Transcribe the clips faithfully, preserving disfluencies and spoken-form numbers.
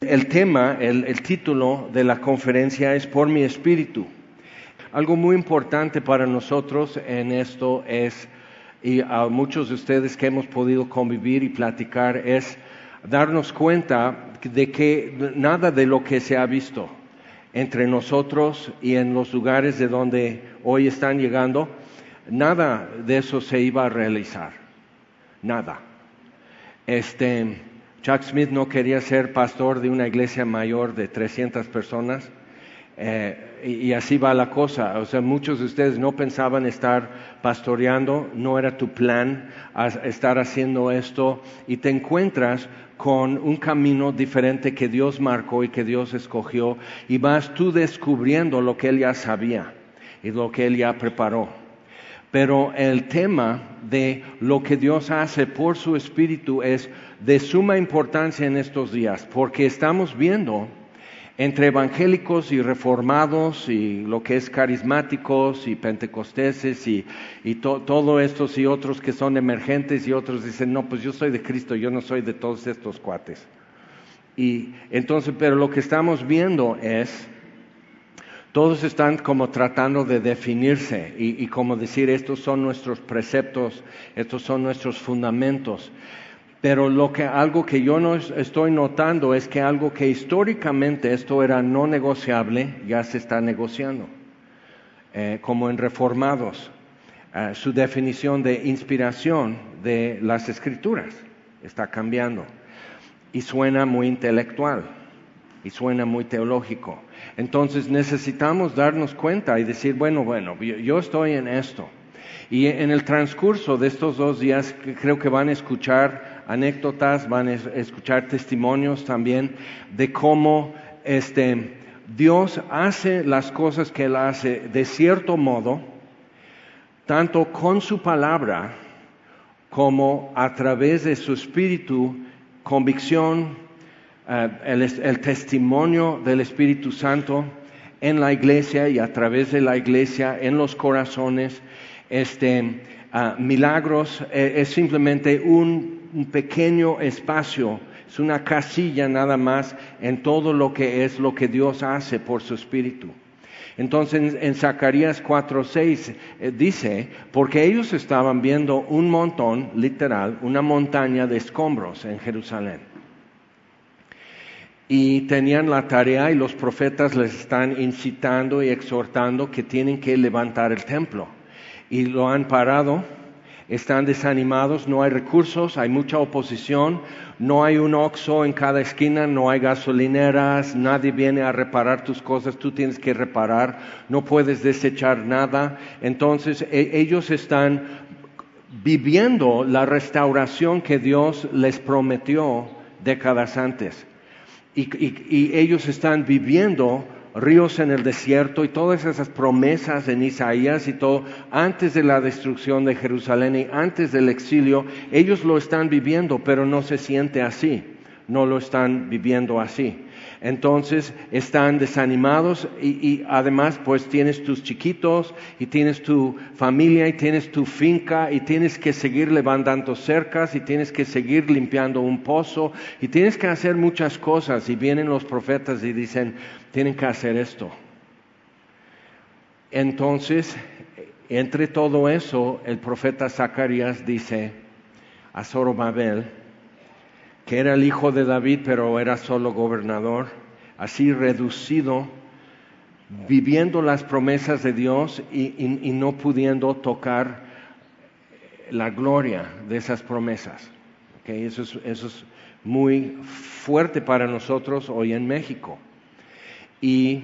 el tema, el, el título de la conferencia es Por mi Espíritu. Algo muy importante para nosotros en esto es, y a muchos de ustedes que hemos podido convivir y platicar, es darnos cuenta de que nada de lo que se ha visto entre nosotros y en los lugares de donde hoy están llegando, nada de eso se iba a realizar. Nada. Este, Chuck Smith no quería ser pastor de una iglesia mayor de trescientas personas. Eh, y, y así va la cosa. O sea, muchos de ustedes no pensaban estar pastoreando, no era tu plan a, estar haciendo esto, y te encuentras con un camino diferente que Dios marcó y que Dios escogió, y vas tú descubriendo lo que Él ya sabía y lo que Él ya preparó. Pero el tema de lo que Dios hace por su Espíritu es de suma importancia en estos días, porque estamos viendo entre evangélicos y reformados y lo que es carismáticos y pentecosteses y, y to, todo estos y otros que son emergentes, y otros dicen, no, pues yo soy de Cristo, yo no soy de todos estos cuates. Y entonces, pero lo que estamos viendo es, todos están como tratando de definirse y, y como decir, estos son nuestros preceptos, estos son nuestros fundamentos. Pero lo que, algo que yo no estoy notando es que algo que históricamente esto era no negociable, ya se está negociando. Eh, como en Reformados, eh, su definición de inspiración de las Escrituras está cambiando. Y suena muy intelectual, y suena muy teológico. Entonces necesitamos darnos cuenta y decir, bueno, bueno, yo, yo estoy en esto. Y en el transcurso de estos dos días creo que van a escuchar anécdotas, van a escuchar testimonios también de cómo este, Dios hace las cosas que Él hace de cierto modo, tanto con su palabra como a través de su Espíritu, convicción, uh, el, el testimonio del Espíritu Santo en la iglesia y a través de la iglesia en los corazones. Este, uh, milagros eh, es simplemente un, un pequeño espacio, es una casilla nada más en todo lo que es lo que Dios hace por su Espíritu. Entonces en, en Zacarías cuatro seis eh, dice, porque ellos estaban viendo un montón, literal, una montaña de escombros en Jerusalén. Y tenían la tarea, y los profetas les están incitando y exhortando que tienen que levantar el templo. Y lo han parado, están desanimados, no hay recursos, hay mucha oposición, no hay un Oxxo en cada esquina, no hay gasolineras, nadie viene a reparar tus cosas, tú tienes que reparar, no puedes desechar nada. Entonces e- ellos están viviendo la restauración que Dios les prometió décadas antes. Y, y, y ellos están viviendo ríos en el desierto y todas esas promesas en Isaías y todo, antes de la destrucción de Jerusalén y antes del exilio, ellos lo están viviendo, pero no se siente así, no lo están viviendo así. Entonces están desanimados y, y además pues tienes tus chiquitos y tienes tu familia y tienes tu finca y tienes que seguir levantando cercas y tienes que seguir limpiando un pozo y tienes que hacer muchas cosas, y vienen los profetas y dicen, tienen que hacer esto. Entonces, entre todo eso, el profeta Zacarías dice a Zorobabel, que era el hijo de David, pero era solo gobernador, así reducido, viviendo las promesas de Dios y, y, y no pudiendo tocar la gloria de esas promesas. Okay, eso es, eso es muy fuerte para nosotros hoy en México. Y,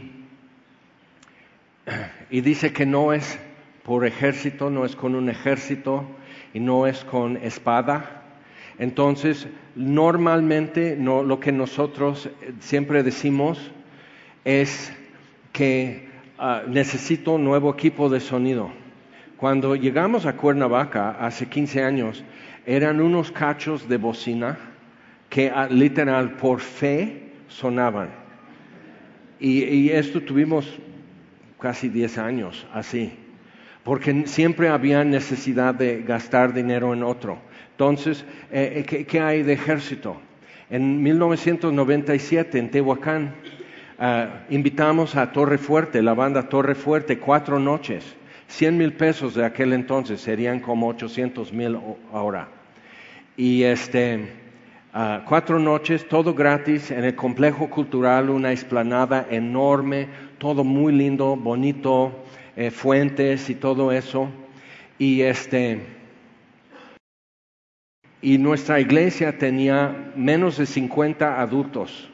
y dice que no es por ejército, no es con un ejército y no es con espada. Entonces, normalmente no, lo que nosotros siempre decimos es que uh, necesito un nuevo equipo de sonido. Cuando llegamos a Cuernavaca hace quince años, eran unos cachos de bocina que uh, literal por fe sonaban. Y, y esto tuvimos casi diez años así, porque siempre había necesidad de gastar dinero en otro. Entonces, eh, ¿qué, ¿qué hay de ejército? En mil novecientos noventa y siete, en Tehuacán, uh, invitamos a Torre Fuerte, la banda Torre Fuerte, cuatro noches. cien mil pesos de aquel entonces, serían como ochocientos mil ahora. Y este, uh, cuatro noches, todo gratis, en el complejo cultural, una explanada enorme, todo muy lindo, bonito, eh, fuentes y todo eso. Y este... Y nuestra iglesia tenía menos de cincuenta adultos.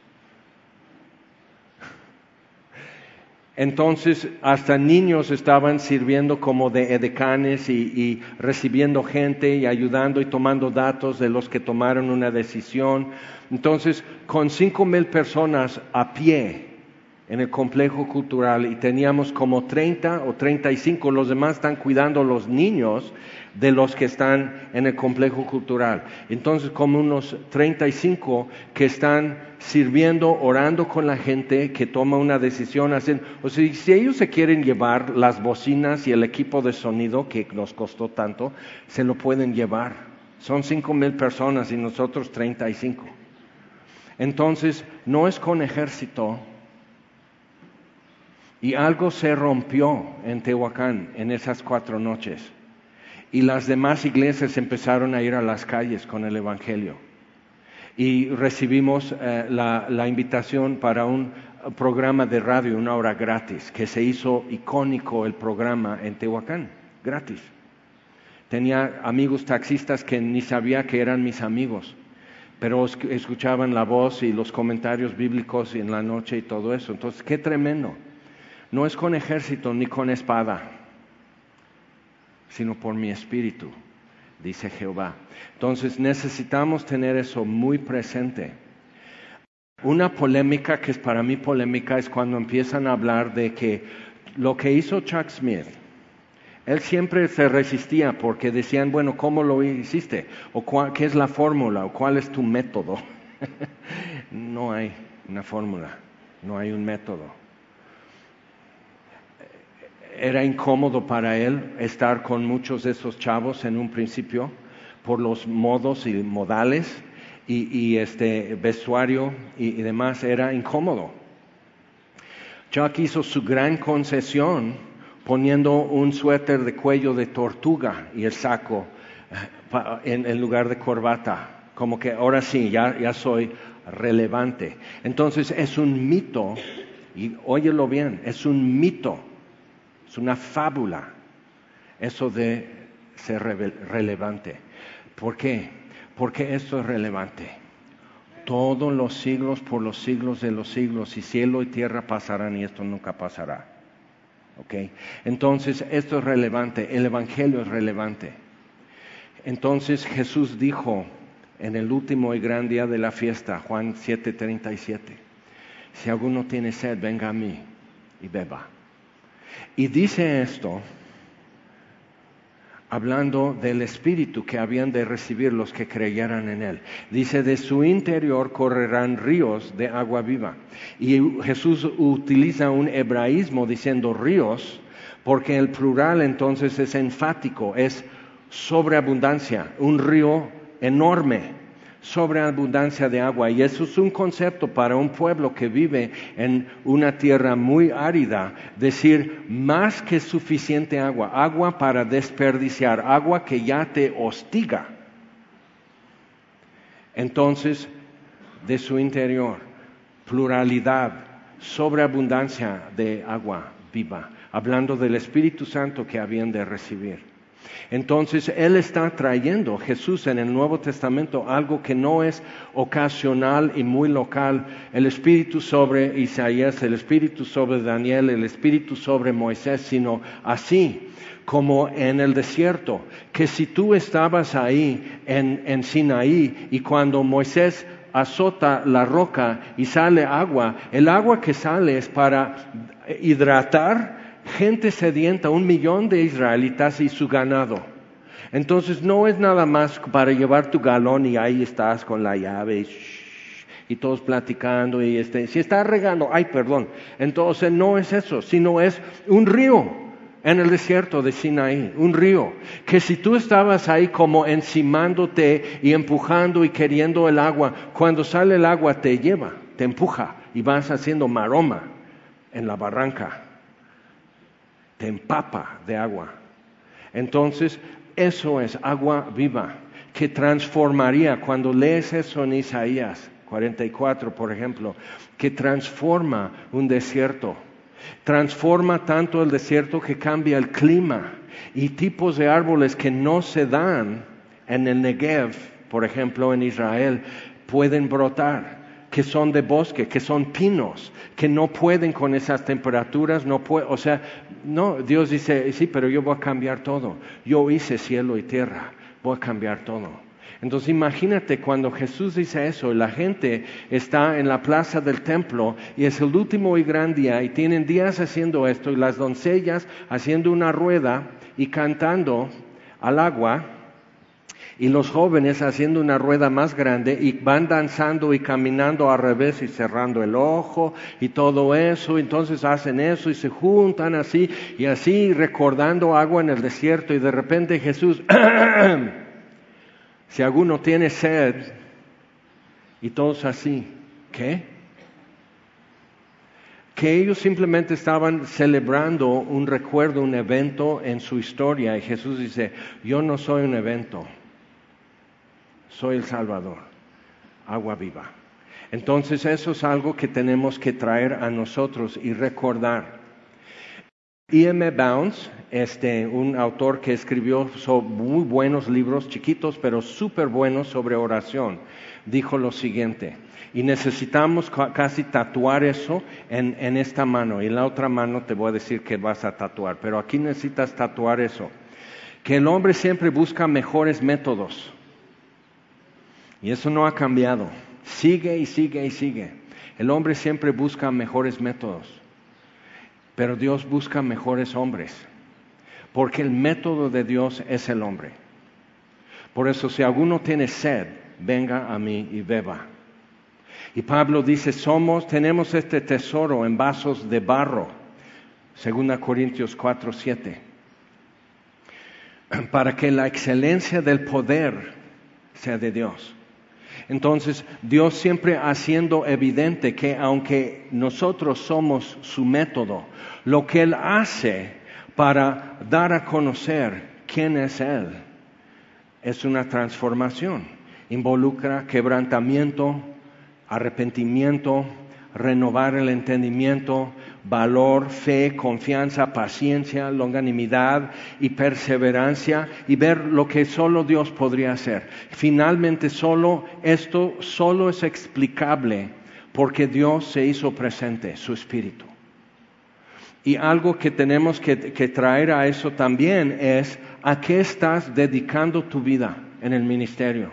Entonces, hasta niños estaban sirviendo como de edecanes y, y recibiendo gente y ayudando y tomando datos de los que tomaron una decisión. Entonces, con cinco mil personas a pie en el complejo cultural y teníamos como treinta o treinta y cinco, los demás están cuidando a los niños de los que están en el complejo cultural. Entonces, como unos treinta y cinco que están sirviendo, orando con la gente que toma una decisión. Hacen, o sea, si ellos se quieren llevar las bocinas y el equipo de sonido que nos costó tanto, se lo pueden llevar. Son cinco mil personas y nosotros treinta y cinco. Entonces, no es con ejército. Y algo se rompió en Tehuacán en esas cuatro noches. Y las demás iglesias empezaron a ir a las calles con el Evangelio. Y recibimos eh, la, la invitación para un programa de radio, una hora gratis, que se hizo icónico el programa en Tehuacán, gratis. Tenía amigos taxistas que ni sabía que eran mis amigos, pero escuchaban la voz y los comentarios bíblicos en la noche y todo eso. Entonces, qué tremendo. No es con ejército ni con espada, sino por mi espíritu, dice Jehová. Entonces necesitamos tener eso muy presente. Una polémica que es para mí polémica es cuando empiezan a hablar de que lo que hizo Chuck Smith, él siempre se resistía porque decían, bueno, ¿cómo lo hiciste? ¿O cuál, qué es la fórmula? ¿O cuál es tu método? No hay una fórmula, no hay un método. Era incómodo para él estar con muchos de esos chavos en un principio por los modos y modales y, y este vestuario y, y demás, era incómodo. Chuck hizo su gran concesión poniendo un suéter de cuello de tortuga y el saco en, en lugar de corbata, como que ahora sí, ya, ya soy relevante. Entonces es un mito, y óyelo bien, es un mito. Es una fábula eso de ser relevante. ¿Por qué? Porque esto es relevante. Todos los siglos por los siglos de los siglos, y cielo y tierra pasarán y esto nunca pasará. ¿Ok? Entonces, esto es relevante, el Evangelio es relevante. Entonces Jesús dijo en el último y gran día de la fiesta, Juan siete treinta y siete, si alguno tiene sed, venga a mí y beba. Y dice esto hablando del Espíritu que habían de recibir los que creyeran en Él. Dice, de su interior correrán ríos de agua viva. Y Jesús utiliza un hebraísmo diciendo ríos, porque el plural entonces es enfático, es sobreabundancia, un río enorme. Sobreabundancia de agua, y eso es un concepto para un pueblo que vive en una tierra muy árida, decir más que suficiente agua, agua para desperdiciar, agua que ya te hostiga. Entonces, de su interior, pluralidad, sobreabundancia de agua viva, hablando del Espíritu Santo que habían de recibir. Entonces, Él está trayendo, Jesús en el Nuevo Testamento, algo que no es ocasional y muy local. El Espíritu sobre Isaías, el Espíritu sobre Daniel, el Espíritu sobre Moisés, sino así como en el desierto. Que si tú estabas ahí en, en Sinaí y cuando Moisés azota la roca y sale agua, el agua que sale es para hidratar gente sedienta, un millón de israelitas y su ganado. Entonces no es nada más para llevar tu galón y ahí estás con la llave y, shh, y todos platicando y este, si estás regando, ay perdón. Entonces no es eso, sino es un río en el desierto de Sinaí, un río, que si tú estabas ahí como encimándote y empujando y queriendo el agua, cuando sale el agua te lleva, te empuja y vas haciendo maroma en la barranca, te empapa de agua. Entonces, eso es agua viva, que transformaría, cuando lees eso en Isaías cuarenta y cuatro, por ejemplo, que transforma un desierto. Transforma tanto el desierto que cambia el clima y tipos de árboles que no se dan en el Negev, por ejemplo en Israel, pueden brotar, que son de bosque, que son pinos, que no pueden con esas temperaturas, no puede, o sea, no, Dios dice, sí, pero yo voy a cambiar todo. Yo hice cielo y tierra, voy a cambiar todo. Entonces imagínate cuando Jesús dice eso, y la gente está en la plaza del templo y es el último y gran día y tienen días haciendo esto y las doncellas haciendo una rueda y cantando al agua y los jóvenes haciendo una rueda más grande y van danzando y caminando al revés y cerrando el ojo y todo eso, entonces hacen eso y se juntan así y así recordando agua en el desierto y de repente Jesús... Si alguno tiene sed, y todos así, ¿qué? Que ellos simplemente estaban celebrando un recuerdo, un evento en su historia, y Jesús dice, yo no soy un evento, soy el Salvador, agua viva. Entonces eso es algo que tenemos que traer a nosotros y recordar. E M Bounds, este, un autor que escribió sobre muy buenos libros, chiquitos pero súper buenos sobre oración, dijo lo siguiente, y necesitamos casi tatuar eso en, en esta mano, y en la otra mano te voy a decir que vas a tatuar, pero aquí necesitas tatuar eso, que el hombre siempre busca mejores métodos, y eso no ha cambiado, sigue y sigue y sigue, el hombre siempre busca mejores métodos. Pero Dios busca mejores hombres, porque el método de Dios es el hombre. Por eso, si alguno tiene sed, venga a mí y beba. Y Pablo dice, somos, tenemos este tesoro en vasos de barro, según Corintios cuatro, siete, para que la excelencia del poder sea de Dios. Entonces, Dios siempre haciendo evidente que aunque nosotros somos su método, lo que Él hace para dar a conocer quién es Él, es una transformación. Involucra quebrantamiento, arrepentimiento, renovar el entendimiento, valor, fe, confianza, paciencia, longanimidad y perseverancia y ver lo que solo Dios podría hacer. Finalmente solo esto solo es explicable porque Dios se hizo presente, su Espíritu. Y algo que tenemos que, que traer a eso también es ¿a qué estás dedicando tu vida en el ministerio?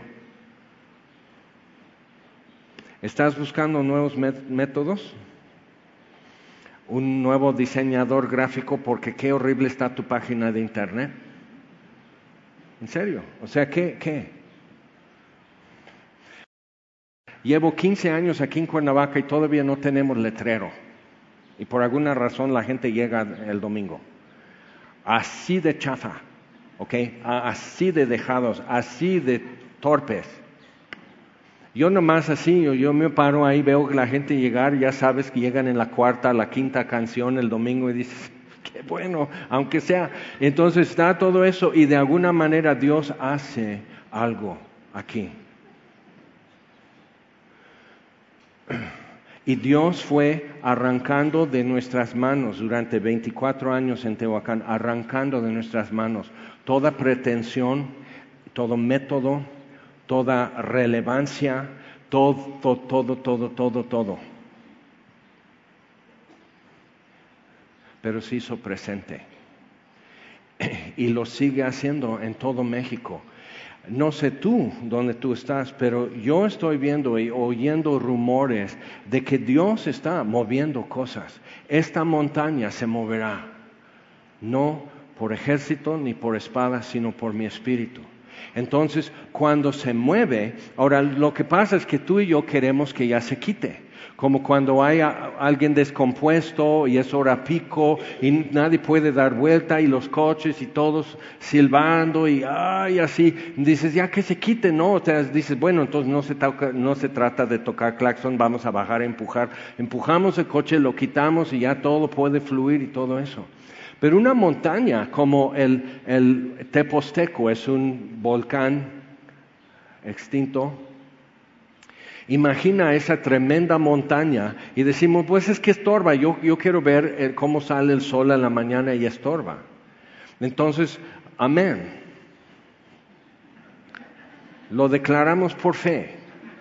¿Estás buscando nuevos métodos? ¿Un nuevo diseñador gráfico porque qué horrible está tu página de internet? ¿En serio? O sea, ¿qué? ¿Qué? Llevo quince años aquí en Cuernavaca y todavía no tenemos letrero. Y por alguna razón la gente llega el domingo. Así de chafa, ¿ok? Así de dejados, así de torpes. Yo nomás así, yo, yo me paro ahí, veo que la gente llegar, ya sabes que llegan en la cuarta, la quinta canción el domingo y dices, qué bueno, aunque sea. Entonces está todo eso y de alguna manera Dios hace algo aquí. Y Dios fue arrancando de nuestras manos durante veinticuatro años en Tehuacán, arrancando de nuestras manos toda pretensión, todo método, toda relevancia, todo, todo, todo, todo, todo. Pero se hizo presente. Y lo sigue haciendo en todo México. No sé tú dónde tú estás, pero yo estoy viendo y oyendo rumores de que Dios está moviendo cosas. Esta montaña se moverá, no por ejército ni por espada, sino por mi espíritu. Entonces, cuando se mueve, ahora lo que pasa es que tú y yo queremos que ya se quite. Como cuando hay a, alguien descompuesto y es hora pico y nadie puede dar vuelta y los coches y todos silbando y ay, así. Dices, ya que se quite, ¿no? O sea, dices, bueno, entonces no se, toca, no se trata de tocar claxon, vamos a bajar a empujar. Empujamos el coche, lo quitamos y ya todo puede fluir y todo eso. Pero una montaña como el, el Teposteco es un volcán extinto. Imagina esa tremenda montaña y decimos, pues es que estorba, yo, yo quiero ver eh, cómo sale el sol en la mañana y estorba. Entonces, amén. Lo declaramos por fe.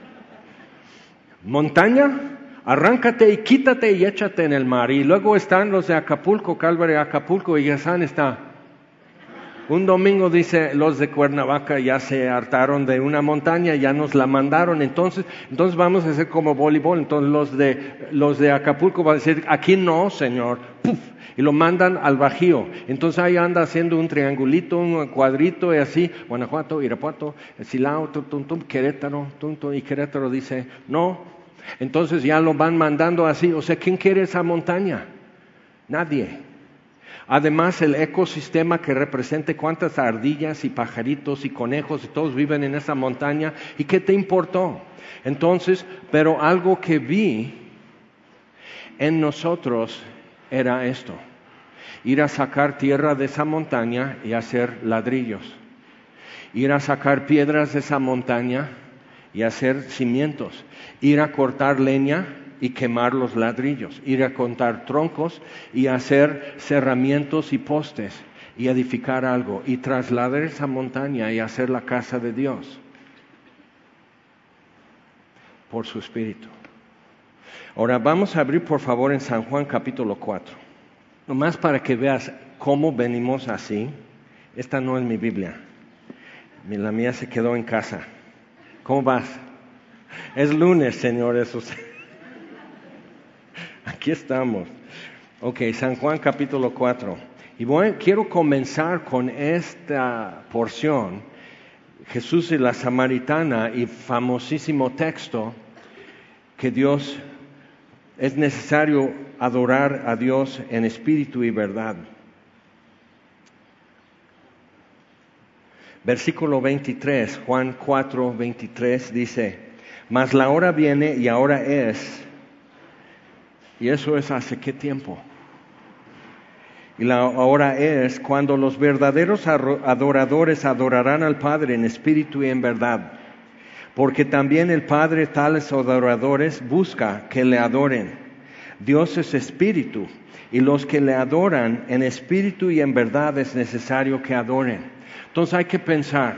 Montaña, arráncate y quítate y échate en el mar. Y luego están los de Acapulco, Calvary Acapulco, y Yazán está. Un domingo dice, los de Cuernavaca ya se hartaron de una montaña, ya nos la mandaron, entonces, entonces vamos a hacer como voleibol. Entonces los de, los de Acapulco van a decir, aquí no, señor, ¡puf! Y lo mandan al Bajío. Entonces ahí anda haciendo un triangulito, un cuadrito y así, Guanajuato, Irapuato, Silao, tum, tum, tum, Querétaro, tum, tum, y Querétaro dice, no. Entonces ya lo van mandando así. O sea, ¿quién quiere esa montaña? Nadie. Además, el ecosistema que represente cuántas ardillas y pajaritos y conejos y todos viven en esa montaña, ¿y qué te importó? Entonces, pero algo que vi en nosotros era esto, ir a sacar tierra de esa montaña y hacer ladrillos, ir a sacar piedras de esa montaña y hacer cimientos, ir a cortar leña y quemar los ladrillos, ir a cortar troncos y hacer cerramientos y postes y edificar algo y trasladar esa montaña y hacer la casa de Dios por su Espíritu. Ahora vamos a abrir por favor en San Juan capítulo cuatro, nomás para que veas cómo venimos así. Esta no es mi Biblia, la mía se quedó en casa. ¿Cómo vas? Es lunes, señores. Aquí estamos. Ok, San Juan capítulo cuatro. Y voy, quiero comenzar con esta porción, Jesús y la Samaritana, y famosísimo texto que Dios, es necesario adorar a Dios en espíritu y verdad. Versículo veintitrés, Juan cuatro, veintitrés dice, mas la hora viene y ahora es. Y eso es hace qué tiempo. Y la hora es cuando los verdaderos adoradores adorarán al Padre en espíritu y en verdad. Porque también el Padre tales adoradores busca que le adoren. Dios es espíritu, y los que le adoran en espíritu y en verdad es necesario que adoren. Entonces hay que pensar,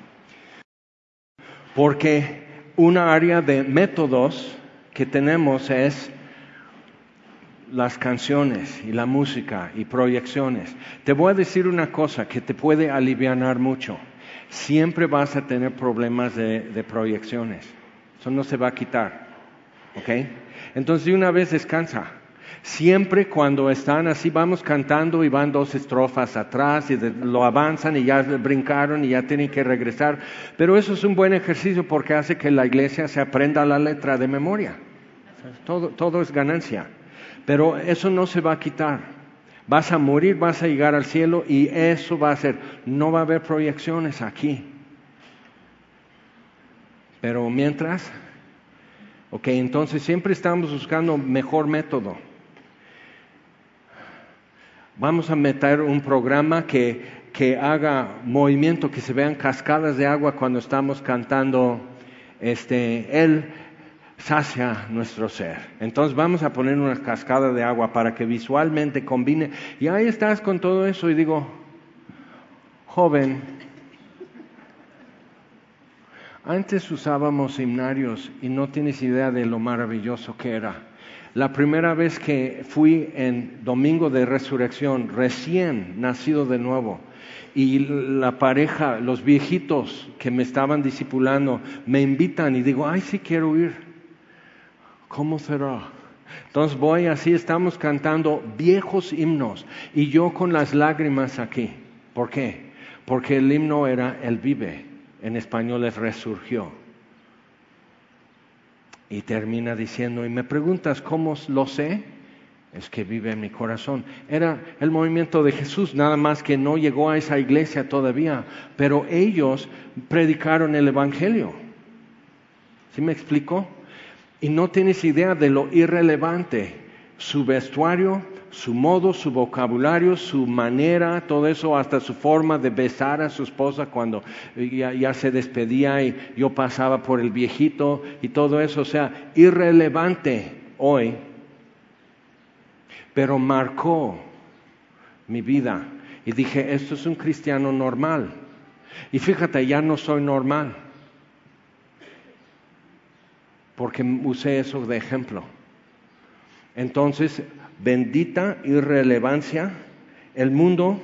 porque una área de métodos que tenemos es las canciones y la música y proyecciones. Te voy a decir una cosa que te puede alivianar mucho. Siempre vas a tener problemas de, de proyecciones. Eso no se va a quitar. ¿Ok? Entonces de una vez descansa. Siempre cuando están así, vamos cantando y van dos estrofas atrás y de, lo avanzan y ya brincaron y ya tienen que regresar. Pero eso es un buen ejercicio porque hace que la iglesia se aprenda la letra de memoria. Todo, todo es ganancia. Pero eso no se va a quitar. Vas a morir, vas a llegar al cielo y eso va a ser. No va a haber proyecciones aquí. Pero mientras, ok, entonces siempre estamos buscando mejor método. Vamos a meter un programa que, que haga movimiento, que se vean cascadas de agua cuando estamos cantando este, Él sacia nuestro ser. Entonces vamos a poner una cascada de agua para que visualmente combine. Y ahí estás con todo eso y digo, joven, antes usábamos himnarios y no tienes idea de lo maravilloso que era. La primera vez que fui en Domingo de Resurrección, recién nacido de nuevo, y la pareja, los viejitos que me estaban discipulando, me invitan y digo, ay, sí quiero ir. ¿Cómo será? Entonces voy así, estamos cantando viejos himnos y yo con las lágrimas aquí. ¿Por qué? Porque el himno era Él vive, en español es resurgió. Y termina diciendo, y me preguntas cómo lo sé, es que vive en mi corazón. Era el movimiento de Jesús, nada más que no llegó a esa iglesia todavía, pero ellos predicaron el Evangelio. ¿Sí me explico? Y no tienes idea de lo irrelevante, su vestuario, su modo, su vocabulario, su manera, todo eso, hasta su forma de besar a su esposa cuando ya, ya se despedía y yo pasaba por el viejito y todo eso, o sea, irrelevante hoy, pero marcó mi vida y dije, esto es un cristiano normal. Y fíjate, ya no soy normal, porque usé eso de ejemplo. Entonces, bendita irrelevancia, el mundo,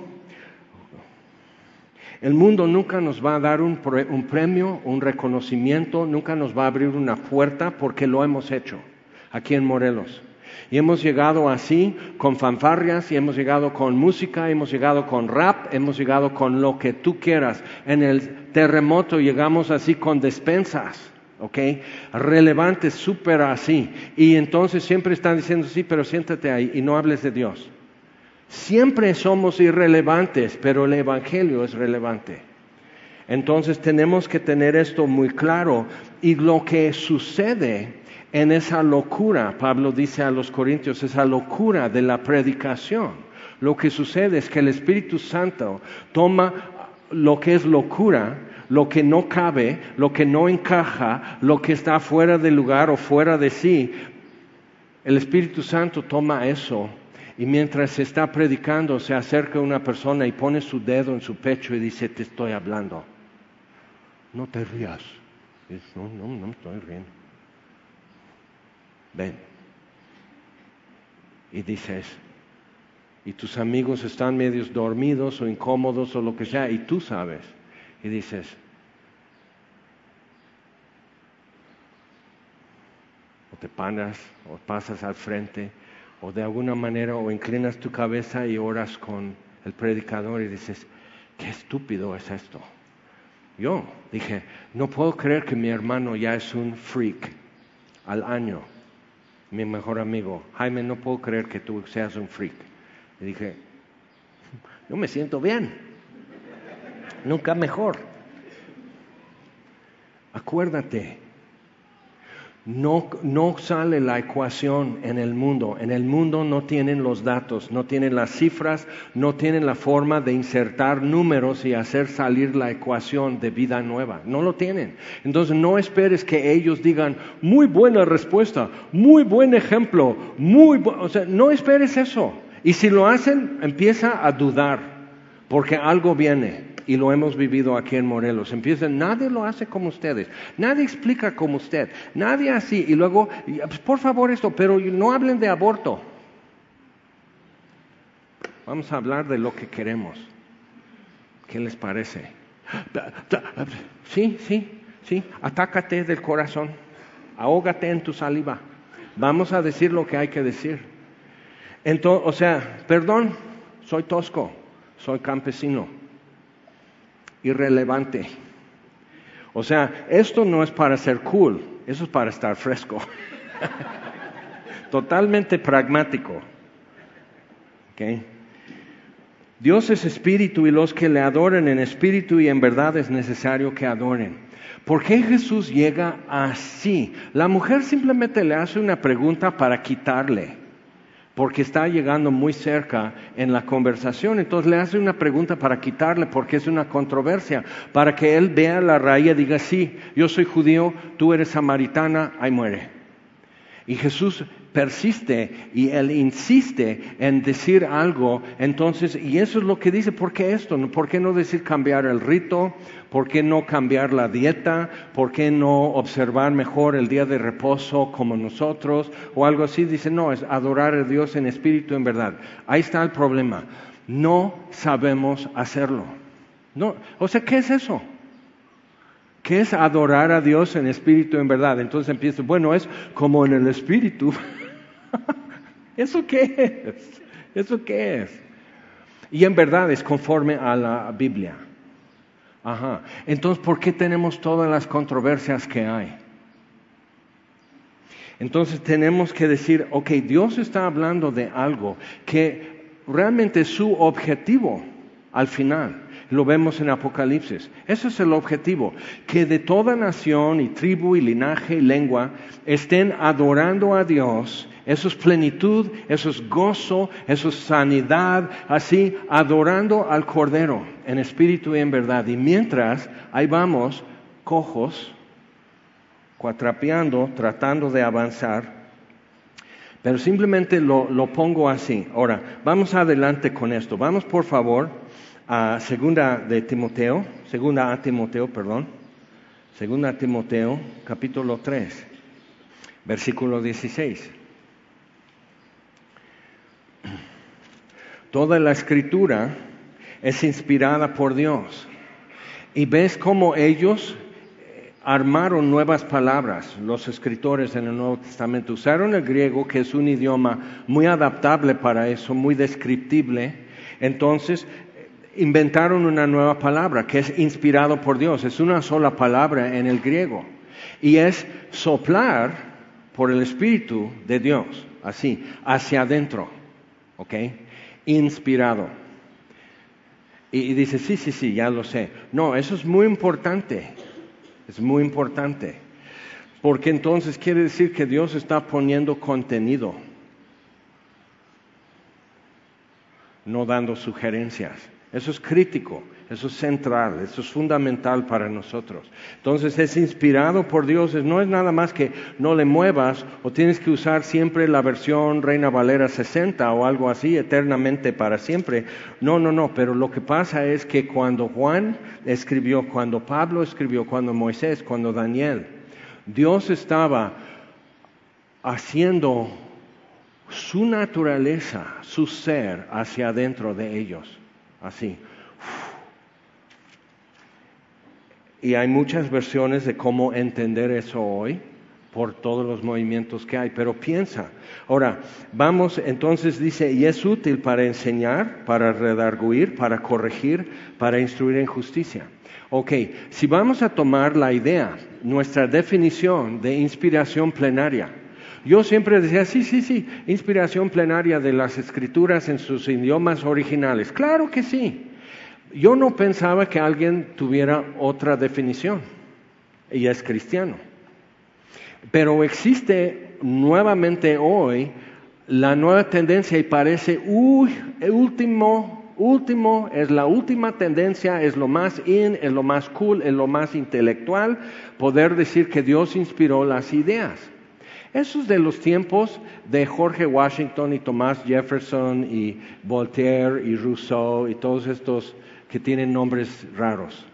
el mundo nunca nos va a dar un, un premio, un reconocimiento, nunca nos va a abrir una puerta porque lo hemos hecho aquí en Morelos. Y hemos llegado así, con fanfarrias, y hemos llegado con música, hemos llegado con rap, hemos llegado con lo que tú quieras. En el terremoto llegamos así con despensas. ¿Ok? Relevantes, súper así. Y entonces siempre están diciendo, sí, pero siéntate ahí y no hables de Dios. Siempre somos irrelevantes, pero el Evangelio es relevante. Entonces tenemos que tener esto muy claro. Y lo que sucede en esa locura, Pablo dice a los Corintios, esa locura de la predicación, lo que sucede es que el Espíritu Santo toma lo que es locura, lo que no cabe, lo que no encaja, lo que está fuera de lugar o fuera de sí. El Espíritu Santo toma eso y mientras se está predicando se acerca a una persona y pone su dedo en su pecho y dice, te estoy hablando. No te rías. No, no, no me estoy riendo. Ven. Y dices, y tus amigos están medios dormidos o incómodos o lo que sea, y tú sabes. Y dices, o te paras, o pasas al frente, o de alguna manera, o inclinas tu cabeza y oras con el predicador y dices, qué estúpido es esto. Yo dije, no puedo creer que mi hermano ya es un freak al año. Mi mejor amigo, Jaime, no puedo creer que tú seas un freak. Y dije, yo me siento bien. Nunca mejor. Acuérdate, no, no sale la ecuación en el mundo. En el mundo no tienen los datos, no tienen las cifras, no tienen la forma de insertar números y hacer salir la ecuación de vida nueva. No lo tienen. Entonces no esperes que ellos digan, muy buena respuesta, muy buen ejemplo, muy bu-". O sea, no esperes eso. Y si lo hacen, empieza a dudar, porque algo viene. Y lo hemos vivido aquí en Morelos. Empiezan, nadie lo hace como ustedes, nadie explica como usted, nadie así. Y luego, pues, por favor esto, pero no hablen de aborto. Vamos a hablar de lo que queremos. ¿Qué les parece? Sí, sí, sí, atácate del corazón, ahógate en tu saliva. Vamos a decir lo que hay que decir. Entonces, o sea, perdón, soy tosco, soy campesino. Irrelevante. O sea, esto no es para ser cool, eso es para estar fresco. Totalmente pragmático. ¿Okay? Dios es espíritu y los que le adoren en espíritu y en verdad es necesario que adoren. ¿Por qué Jesús llega así? La mujer simplemente le hace una pregunta para quitarle. Porque está llegando muy cerca en la conversación, entonces le hace una pregunta para quitarle, porque es una controversia, para que él vea la raíz y diga, sí, yo soy judío, tú eres samaritana, ahí muere. Y Jesús persiste y él insiste en decir algo, entonces, y eso es lo que dice, ¿por qué esto? ¿Por qué no decir cambiar el rito? ¿Por qué no cambiar la dieta? ¿Por qué no observar mejor el día de reposo como nosotros? O algo así, dice, no, es adorar a Dios en espíritu, en verdad. Ahí está el problema, no sabemos hacerlo. No, o sea, ¿qué es eso? ¿Qué es adorar a Dios en espíritu en verdad? Entonces empieza, bueno, es como en el espíritu. ¿Eso qué es? ¿Eso qué es? Y en verdad es conforme a la Biblia. Ajá. Entonces, ¿por qué tenemos todas las controversias que hay? Entonces tenemos que decir, ok, Dios está hablando de algo que realmente es su objetivo al final. Lo vemos en Apocalipsis. Ese es el objetivo, que de toda nación y tribu y linaje y lengua estén adorando a Dios. Eso es plenitud, eso es gozo, eso es sanidad, así, adorando al Cordero en espíritu y en verdad. Y mientras, ahí vamos, cojos, cuatrapeando, tratando de avanzar, pero simplemente lo, lo pongo así. Ahora, vamos adelante con esto. Vamos, por favor, a segunda de Timoteo, segunda a Timoteo, perdón, segunda a Timoteo, capítulo tres, versículo dieciséis. Toda la Escritura es inspirada por Dios. Y ves cómo ellos armaron nuevas palabras, los escritores en el Nuevo Testamento. Usaron el griego, que es un idioma muy adaptable para eso, muy descriptible. Entonces, inventaron una nueva palabra, que es inspirado por Dios. Es una sola palabra en el griego. Y es soplar por el Espíritu de Dios, así, hacia adentro. ¿Ok? Inspirado. Y, y dice, sí, sí, sí, ya lo sé. No, eso es muy importante. Es muy importante. Porque entonces quiere decir que Dios está poniendo contenido, no dando sugerencias. Eso es crítico, eso es central, eso es fundamental para nosotros. Entonces es inspirado por Dios, no es nada más que no le muevas o tienes que usar siempre la versión Reina Valera sesenta o algo así, eternamente para siempre. No, no, no, pero lo que pasa es que cuando Juan escribió, cuando Pablo escribió, cuando Moisés, cuando Daniel, Dios estaba haciendo su naturaleza, su ser hacia adentro de ellos. Así. Y hay muchas versiones de cómo entender eso hoy por todos los movimientos que hay, pero piensa. Ahora, vamos, entonces dice, y es útil para enseñar, para redarguir, para corregir, para instruir en justicia. Ok, si vamos a tomar la idea, nuestra definición de inspiración plenaria, yo siempre decía, sí, sí, sí, inspiración plenaria de las Escrituras en sus idiomas originales. Claro que sí. Yo no pensaba que alguien tuviera otra definición, y es cristiano. Pero existe nuevamente hoy la nueva tendencia y parece, uy, el último, último, es la última tendencia, es lo más in, es lo más cool, es lo más intelectual, poder decir que Dios inspiró las ideas. Eso es de los tiempos de Jorge Washington y Thomas Jefferson y Voltaire y Rousseau y todos estos que tienen nombres raros.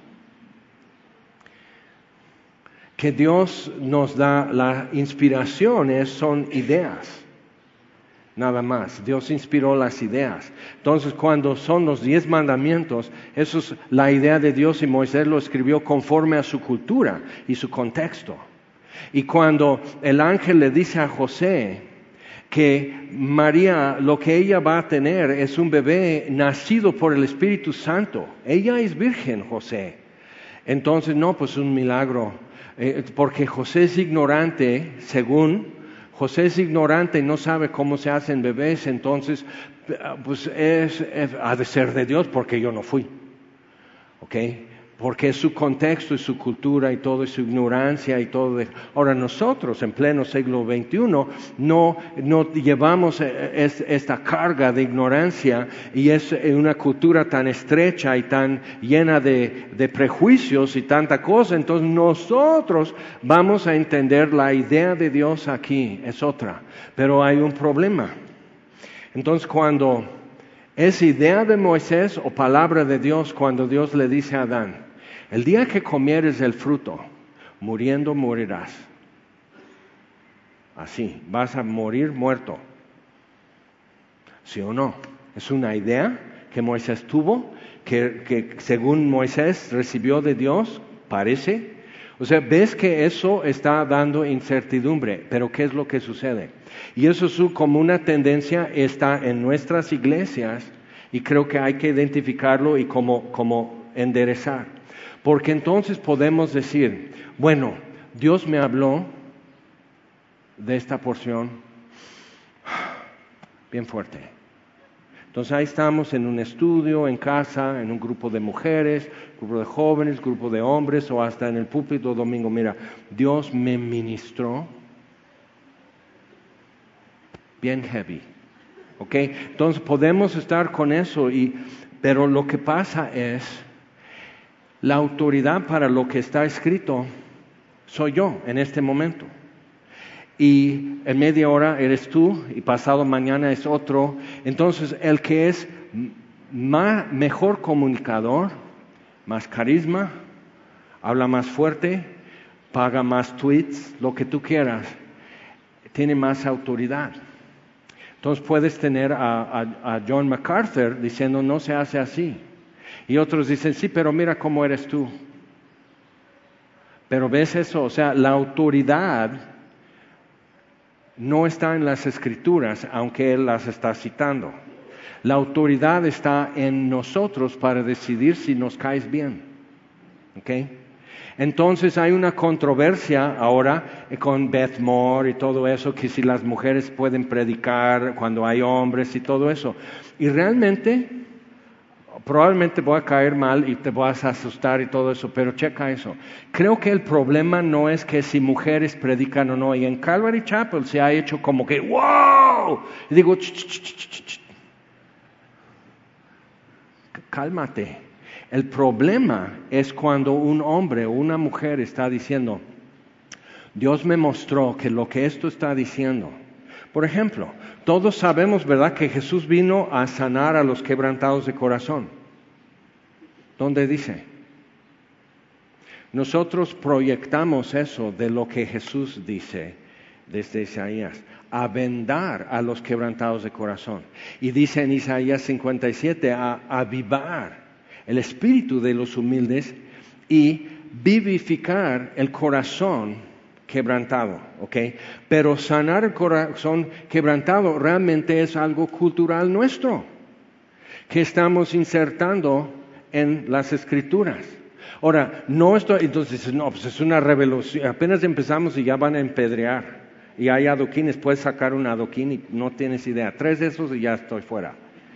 Que Dios nos da la inspiración, son ideas, nada más. Dios inspiró las ideas. Entonces, cuando son los diez mandamientos, eso es la idea de Dios y Moisés lo escribió conforme a su cultura y su contexto. Y cuando el ángel le dice a José que María, lo que ella va a tener es un bebé nacido por el Espíritu Santo. Ella es virgen, José. Entonces, no, pues un milagro. Eh, porque José es ignorante, según José es ignorante y no sabe cómo se hacen bebés, entonces, pues es, es, ha de ser de Dios porque yo no fui. ¿Ok? Porque es su contexto y su cultura y todo, y su ignorancia y todo. De... Ahora nosotros en pleno siglo veintiuno no, no llevamos es, esta carga de ignorancia y es una cultura tan estrecha y tan llena de, de prejuicios y tanta cosa. Entonces nosotros vamos a entender la idea de Dios aquí, es otra. Pero hay un problema. Entonces cuando es idea de Moisés o palabra de Dios, cuando Dios le dice a Adán, el día que comieres el fruto, muriendo morirás. Así, vas a morir muerto. ¿Sí o no? Es una idea que Moisés tuvo, que, que según Moisés recibió de Dios, parece. O sea, ves que eso está dando incertidumbre, pero ¿qué es lo que sucede? Y eso es como una tendencia, está en nuestras iglesias, y creo que hay que identificarlo y como, como enderezar. Porque entonces podemos decir, bueno, Dios me habló, de esta porción bien fuerte. Entonces ahí estamos en un estudio, en casa, en un grupo de mujeres, grupo de jóvenes, grupo de hombres o hasta en el púlpito domingo. Mira, Dios me ministró bien heavy. ¿Ok? Entonces podemos estar con eso, y, pero lo que pasa es, la autoridad para lo que está escrito soy yo en este momento. Y en media hora eres tú, y pasado mañana es otro. Entonces el que es más, mejor comunicador, más carisma, habla más fuerte, paga más tweets, lo que tú quieras, tiene más autoridad. Entonces puedes tener a, a, a John MacArthur diciendo no se hace así. Y otros dicen sí, pero mira cómo eres tú. Pero ves eso, o sea, la autoridad no está en las Escrituras, aunque Él las está citando. La autoridad está en nosotros para decidir si nos caes bien. ¿Ok? Entonces hay una controversia ahora con Beth Moore y todo eso, que si las mujeres pueden predicar cuando hay hombres y todo eso. Y realmente, probablemente voy a caer mal y te vas a asustar y todo eso, pero checa eso. Creo que el problema no es que si mujeres predican o no, y en Calvary Chapel se ha hecho como que ¡wow! Y digo, ch, ch, ch, ch, ch. Cálmate. El problema es cuando un hombre o una mujer está diciendo, Dios me mostró que lo que esto está diciendo. Por ejemplo, todos sabemos, ¿verdad?, que Jesús vino a sanar a los quebrantados de corazón. ¿Dónde dice? Nosotros proyectamos eso de lo que Jesús dice desde Isaías, a vendar a los quebrantados de corazón. Y dice en Isaías cincuenta y siete, a avivar el espíritu de los humildes y vivificar el corazón quebrantado, ¿ok? Pero sanar el corazón quebrantado realmente es algo cultural nuestro, que estamos insertando en las Escrituras. Ahora, no estoy, entonces, no, pues es una revolución, apenas empezamos y ya van a empedrear, y hay adoquines, puedes sacar un adoquín y no tienes idea, tres de esos y ya estoy fuera.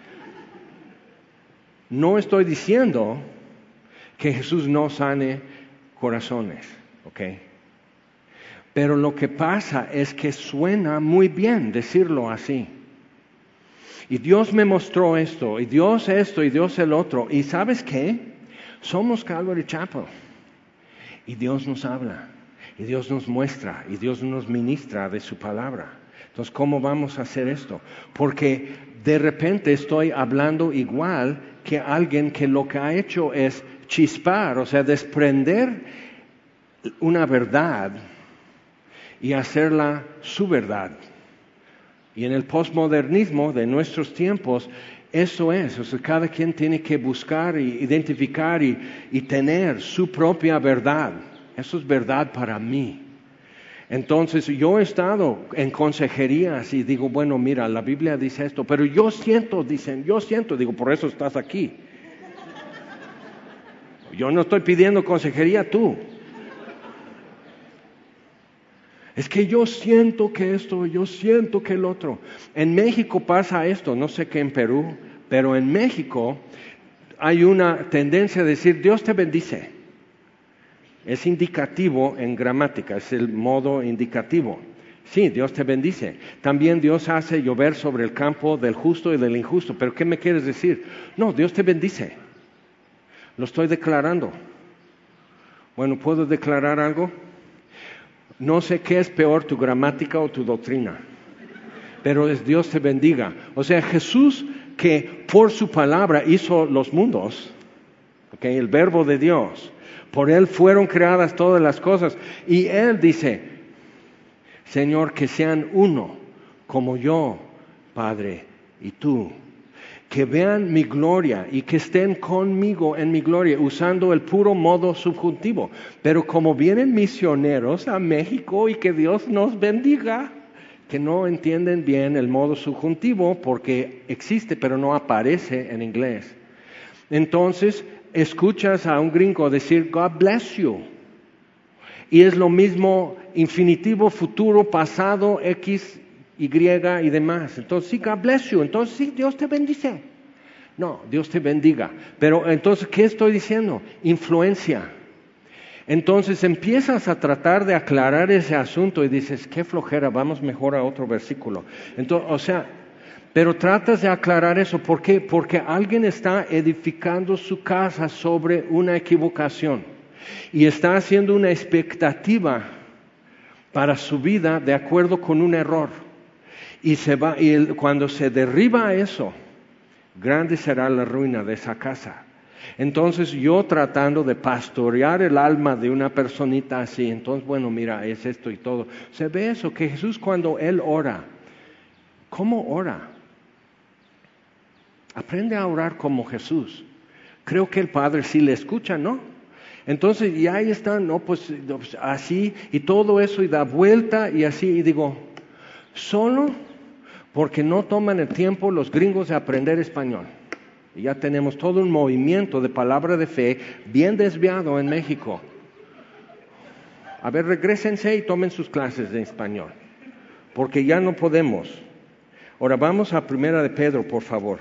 No estoy diciendo que Jesús no sane corazones, ¿ok? Pero lo que pasa es que suena muy bien decirlo así. Y Dios me mostró esto, y Dios esto, y Dios el otro. ¿Y sabes qué? Somos Calvary Chapel. Y Dios nos habla, y Dios nos muestra, y Dios nos ministra de su palabra. Entonces, ¿cómo vamos a hacer esto? Porque de repente estoy hablando igual que alguien que lo que ha hecho es chispar, o sea, desprender una verdad y hacerla su verdad. Y en el posmodernismo de nuestros tiempos, eso es, o sea, cada quien tiene que buscar y identificar y, y tener su propia verdad. Eso es verdad para mí. Entonces yo he estado en consejerías y digo, bueno, mira, la Biblia dice esto, pero yo siento, dicen, yo siento, digo, por eso estás aquí. Yo no estoy pidiendo consejería, tú. Es que yo siento que esto, yo siento que el otro. En México pasa esto, no sé qué en Perú, pero en México hay una tendencia a decir, Dios te bendice. Es indicativo en gramática, es el modo indicativo. Sí, Dios te bendice. También Dios hace llover sobre el campo del justo y del injusto. ¿Pero qué me quieres decir? No, Dios te bendice. Lo estoy declarando. Bueno, ¿puedo declarar algo? No sé qué es peor, tu gramática o tu doctrina. Pero es Dios te bendiga. O sea, Jesús, que por su palabra hizo los mundos, ¿okay? El verbo de Dios. Por Él fueron creadas todas las cosas. Y Él dice, Señor, que sean uno, como yo, Padre, y tú. Que vean mi gloria y que estén conmigo en mi gloria, usando el puro modo subjuntivo. Pero como vienen misioneros a México, y que Dios nos bendiga, que no entienden bien el modo subjuntivo porque existe, pero no aparece en inglés. Entonces, escuchas a un gringo decir, God bless you. y es lo mismo infinitivo, futuro, pasado, X, Y y demás. Entonces, sí, God bless you. Entonces, sí, Dios te bendice. No, Dios te bendiga. Pero entonces, ¿qué estoy diciendo? Influencia. Entonces empiezas a tratar de aclarar ese asunto y dices, qué flojera, vamos mejor a otro versículo. Entonces, o sea, pero tratas de aclarar eso. ¿Por qué? Porque alguien está edificando su casa sobre una equivocación y está haciendo una expectativa para su vida de acuerdo con un error. Y se va, y el, cuando se derriba eso, grande será la ruina de esa casa. Entonces yo tratando de pastorear el alma de una personita así, entonces bueno, mira, es esto y todo. Se ve eso, que Jesús cuando Él ora, ¿cómo ora? Aprende a orar como Jesús. Creo que el Padre sí le escucha, ¿no? Entonces y ahí está, no, pues así y todo eso y da vuelta y así y digo, solo porque no toman el tiempo los gringos de aprender español. Y ya tenemos todo un movimiento de palabra de fe bien desviado en México. A ver, regrésense y tomen sus clases de español, porque ya no podemos. Ahora vamos a Primera de Pedro, por favor.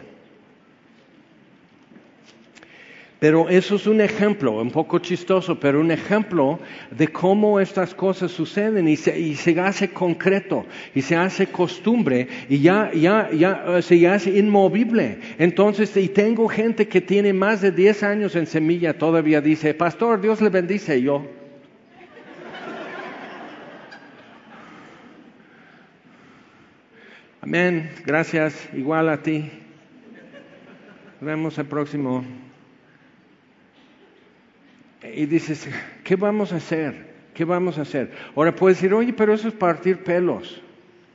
Pero eso es un ejemplo, un poco chistoso, pero un ejemplo de cómo estas cosas suceden y se, y se hace concreto y se hace costumbre y ya, ya, ya se hace inmovible. Entonces, y tengo gente que tiene más de diez años en Semilla, todavía dice, pastor, Dios le bendice, y yo. Amén, gracias, igual a ti. Nos vemos el próximo. Y dices, ¿qué vamos a hacer? ¿Qué vamos a hacer? Ahora puedes decir, oye, pero eso es partir pelos.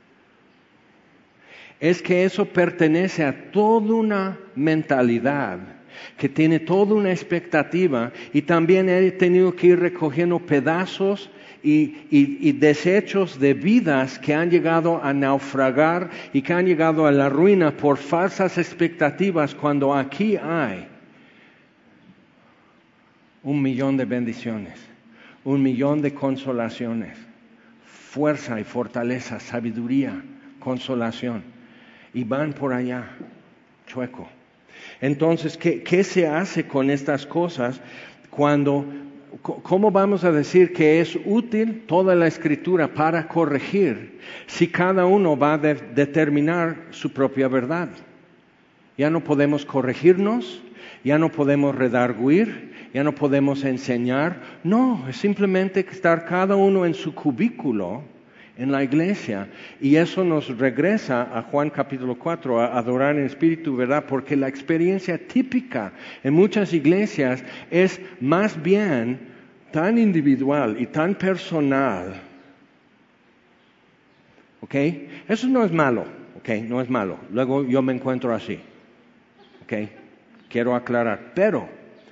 Es que eso pertenece a toda una mentalidad que tiene toda una expectativa y también he tenido que ir recogiendo pedazos y, y, y desechos de vidas que han llegado a naufragar y que han llegado a la ruina por falsas expectativas cuando aquí hay un millón de bendiciones, un millón de consolaciones, fuerza y fortaleza, sabiduría, consolación, y van por allá, chueco. Entonces, ¿qué, qué se hace con estas cosas cuando, cómo vamos a decir que es útil toda la Escritura para corregir si cada uno va a de, determinar su propia verdad? Ya no podemos corregirnos, ya no podemos redarguir, ya no podemos enseñar. No, es simplemente estar cada uno en su cubículo en la iglesia. Y eso nos regresa a Juan capítulo cuatro, a adorar en espíritu, ¿verdad? Porque la experiencia típica en muchas iglesias es más bien tan individual y tan personal. ¿Ok? Eso no es malo, ¿ok? No es malo. Luego yo me encuentro así. ¿Ok? Quiero aclarar. Pero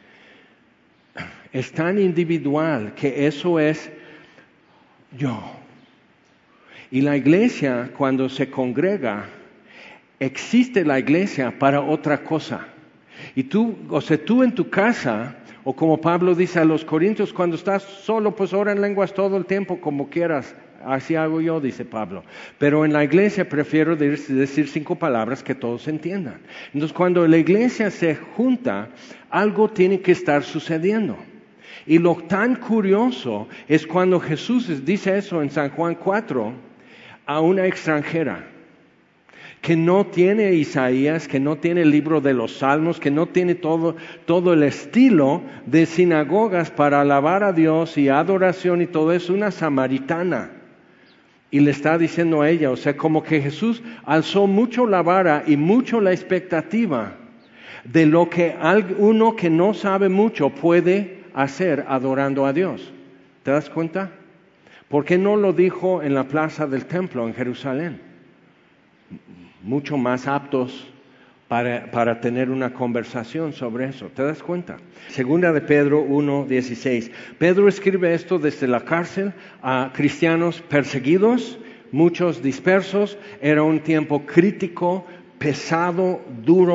es tan individual que eso es yo. Y la iglesia, cuando se congrega, existe la iglesia para otra cosa. Y tú, o sea, tú en tu casa, o como Pablo dice a los Corintios, cuando estás solo, pues ora en lenguas todo el tiempo como quieras. Así hago yo, dice Pablo. Pero en la iglesia prefiero decir cinco palabras que todos entiendan. Entonces, cuando la iglesia se junta, algo tiene que estar sucediendo. Y lo tan curioso es cuando Jesús dice eso en San Juan cuatro a una extranjera que no tiene Isaías, que no tiene el libro de los Salmos, que no tiene todo, todo el estilo de sinagogas para alabar a Dios y adoración y todo eso, una samaritana. Y le está diciendo a ella, o sea, como que Jesús alzó mucho la vara y mucho la expectativa de lo que uno que no sabe mucho puede hacer adorando a Dios. ¿Te das cuenta? ¿Por qué no lo dijo en la plaza del templo en Jerusalén? Mucho más aptos para, para tener una conversación sobre eso. ¿Te das cuenta? Segunda de Pedro uno dieciséis. Pedro escribe esto desde la cárcel a cristianos perseguidos, muchos dispersos. Era un tiempo crítico, pesado, duro,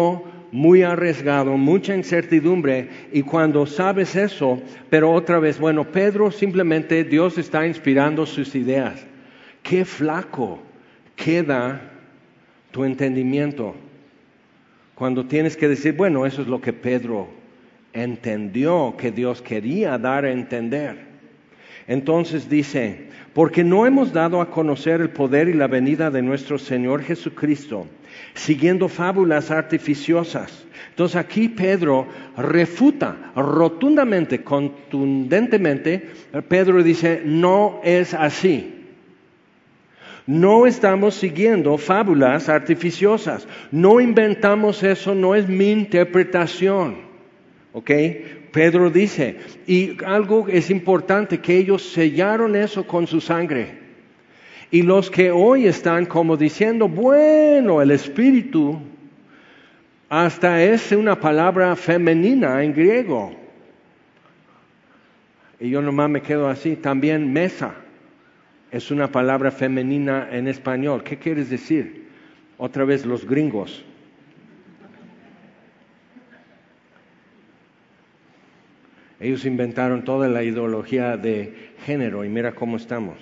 muy arriesgado, mucha incertidumbre, y cuando sabes eso, pero otra vez, bueno, Pedro simplemente, Dios está inspirando sus ideas. Qué flaco queda tu entendimiento cuando tienes que decir, bueno, eso es lo que Pedro entendió que Dios quería dar a entender. Entonces dice, porque no hemos dado a conocer el poder y la venida de nuestro Señor Jesucristo, siguiendo fábulas artificiosas. Entonces aquí Pedro refuta rotundamente, contundentemente, Pedro dice, no es así. No estamos siguiendo fábulas artificiosas. No inventamos eso, no es mi interpretación. ¿Ok? Pedro dice, y algo es importante, que ellos sellaron eso con su sangre. Y los que hoy están como diciendo, bueno, el Espíritu, hasta es una palabra femenina en griego. Y yo nomás me quedo así, también mesa es una palabra femenina en español. ¿Qué quieres decir? Otra vez los gringos. Ellos inventaron toda la ideología de género y mira cómo estamos.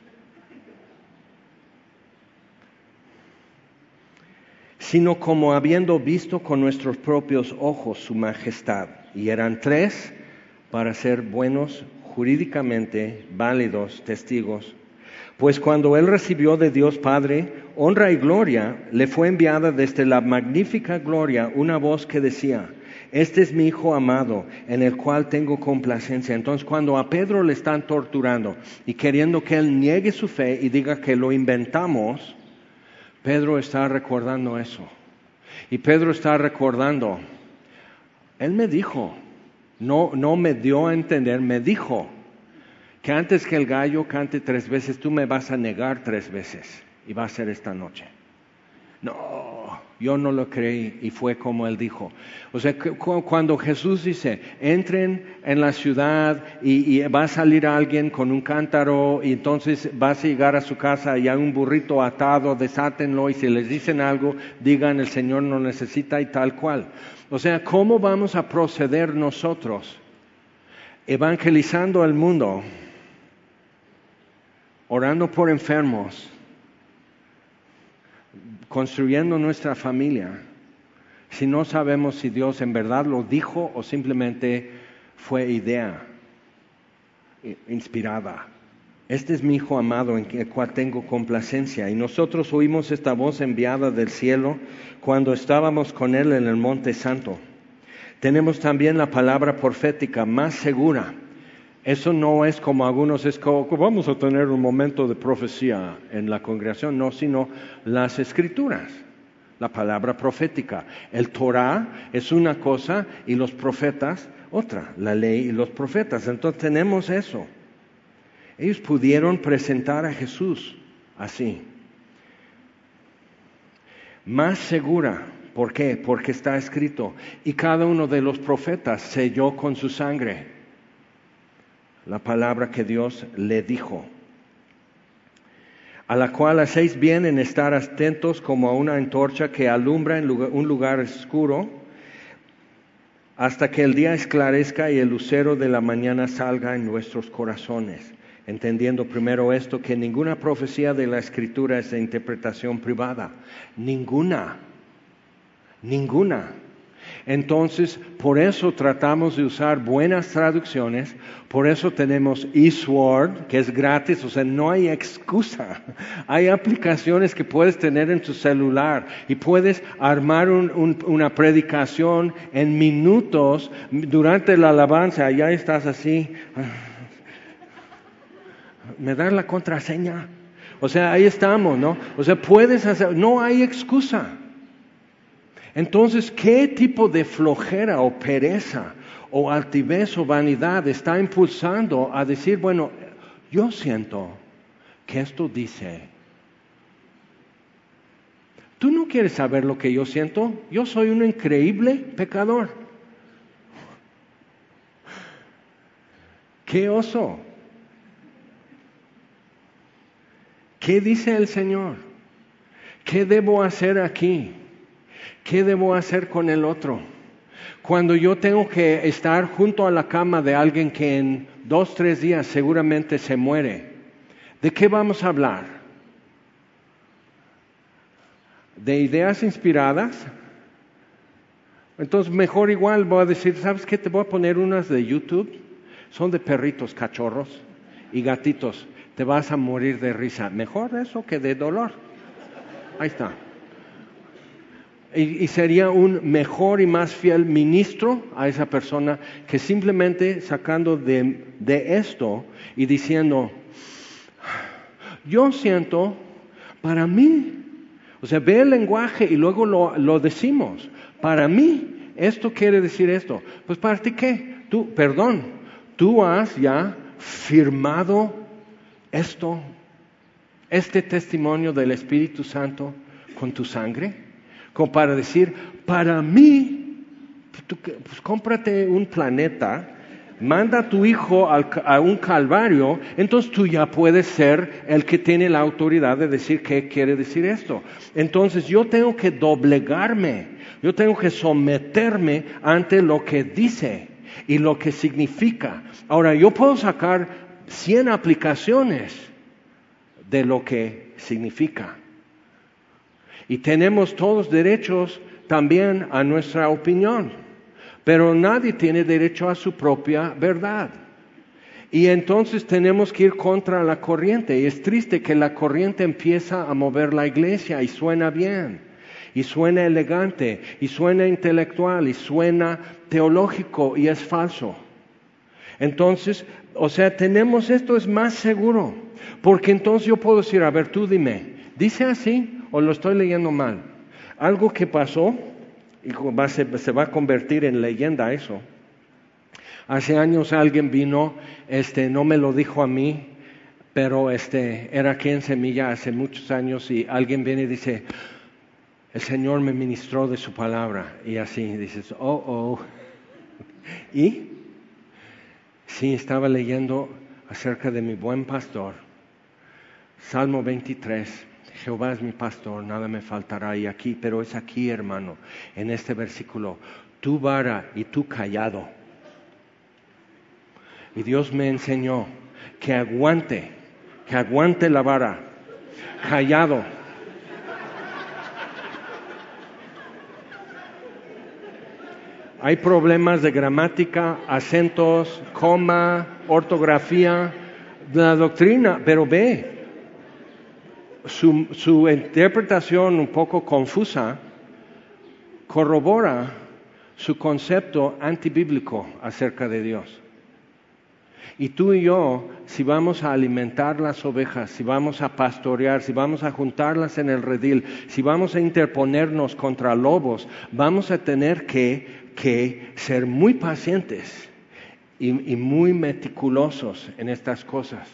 Sino como habiendo visto con nuestros propios ojos su majestad. Y eran tres para ser buenos, jurídicamente válidos testigos. Pues cuando él recibió de Dios Padre honra y gloria, le fue enviada desde la magnífica gloria una voz que decía, este es mi Hijo amado, en el cual tengo complacencia. Entonces cuando a Pedro le están torturando y queriendo que él niegue su fe y diga que lo inventamos, Pedro está recordando eso. Y Pedro está recordando, él me dijo, no, no me dio a entender, me dijo que antes que el gallo cante tres veces, tú me vas a negar tres veces y va a ser esta noche. No, yo no lo creí y fue como él dijo. O sea, cuando Jesús dice, entren en la ciudad y, y va a salir alguien con un cántaro y entonces vas a llegar a su casa y hay un burrito atado, desátenlo y si les dicen algo, digan el Señor no necesita y tal cual. O sea, ¿cómo vamos a proceder nosotros evangelizando al mundo, orando por enfermos, construyendo nuestra familia, si no sabemos si Dios en verdad lo dijo o simplemente fue idea inspirada? Este es mi Hijo amado en el cual tengo complacencia. Y nosotros oímos esta voz enviada del cielo cuando estábamos con Él en el Monte Santo. Tenemos también la palabra profética más segura. Eso no es como algunos, es como vamos a tener un momento de profecía en la congregación, no, sino las escrituras, la palabra profética. El Torah es una cosa y los profetas otra, la ley y los profetas. Entonces tenemos eso. Ellos pudieron presentar a Jesús así. Más segura, ¿por qué? Porque está escrito, y cada uno de los profetas selló con su sangre la palabra que Dios le dijo, a la cual hacéis bien en estar atentos como a una antorcha que alumbra en lugar, un lugar oscuro, hasta que el día esclarezca y el lucero de la mañana salga en nuestros corazones. Entendiendo primero esto, que ninguna profecía de la Escritura es de interpretación privada. Ninguna. Ninguna. Entonces, por eso tratamos de usar buenas traducciones, por eso tenemos eSword, que es gratis, o sea, no hay excusa. Hay aplicaciones que puedes tener en tu celular y puedes armar un, un, una predicación en minutos durante la alabanza. Ya estás así, ¿me das la contraseña? O sea, ahí estamos, ¿no? O sea, puedes hacer, no hay excusa. Entonces, ¿qué tipo de flojera o pereza o altivez o vanidad está impulsando a decir, bueno, yo siento que esto dice? ¿Tú no quieres saber lo que yo siento? Yo soy un increíble pecador. ¡Qué oso! ¿Qué dice el Señor? ¿Qué debo hacer aquí? ¿Qué debo hacer con el otro? Cuando yo tengo que estar junto a la cama de alguien que en dos, tres días seguramente se muere, ¿de qué vamos a hablar? ¿De ideas inspiradas? Entonces mejor igual voy a decir, ¿sabes qué? Te voy a poner unas de YouTube. Son de perritos, cachorros y gatitos. Te vas a morir de risa. Mejor eso que de dolor. Ahí está. Y, y sería un mejor y más fiel ministro a esa persona que simplemente sacando de, de esto y diciendo, yo siento para mí, o sea, ve el lenguaje y luego lo, lo decimos. Para mí, esto quiere decir esto. Pues para ti, ¿qué? Tú, perdón, tú has ya firmado esto, este testimonio del Espíritu Santo con tu sangre. Como para decir, para mí, tú, pues cómprate un planeta, manda a tu hijo al, a un calvario, entonces tú ya puedes ser el que tiene la autoridad de decir qué quiere decir esto. Entonces yo tengo que doblegarme, yo tengo que someterme ante lo que dice y lo que significa. Ahora, yo puedo sacar cien aplicaciones de lo que significa. Y tenemos todos derechos también a nuestra opinión, pero nadie tiene derecho a su propia verdad. Y entonces tenemos que ir contra la corriente. Y es triste que la corriente empieza a mover la iglesia y suena bien, y suena elegante, y suena intelectual, y suena teológico, y es falso. Entonces, o sea, tenemos esto, es más seguro, porque entonces yo puedo decir, a ver, tú dime, ¿dice así o lo estoy leyendo mal? Algo que pasó, y va, se, se va a convertir en leyenda eso. Hace años alguien vino, este, no me lo dijo a mí, pero este, era aquí en Semilla hace muchos años, y alguien viene y dice, el Señor me ministró de su palabra, y así dices, oh, oh, y sí, estaba leyendo acerca de mi buen pastor, Salmo veintitrés, Jehová es mi pastor, nada me faltará, y aquí, pero es aquí, hermano, en este versículo, tu vara y tu callado. Y Dios me enseñó que aguante, que aguante la vara, callado. Hay problemas de gramática, acentos, coma, ortografía, la doctrina, pero ve, su, su interpretación un poco confusa corrobora su concepto antibíblico acerca de Dios. Y tú y yo, si vamos a alimentar las ovejas, si vamos a pastorear, si vamos a juntarlas en el redil, si vamos a interponernos contra lobos, vamos a tener que, que ser muy pacientes y, y muy meticulosos en estas cosas.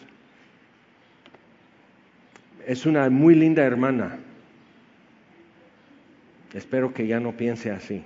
Es una muy linda hermana. Espero que ya no piense así.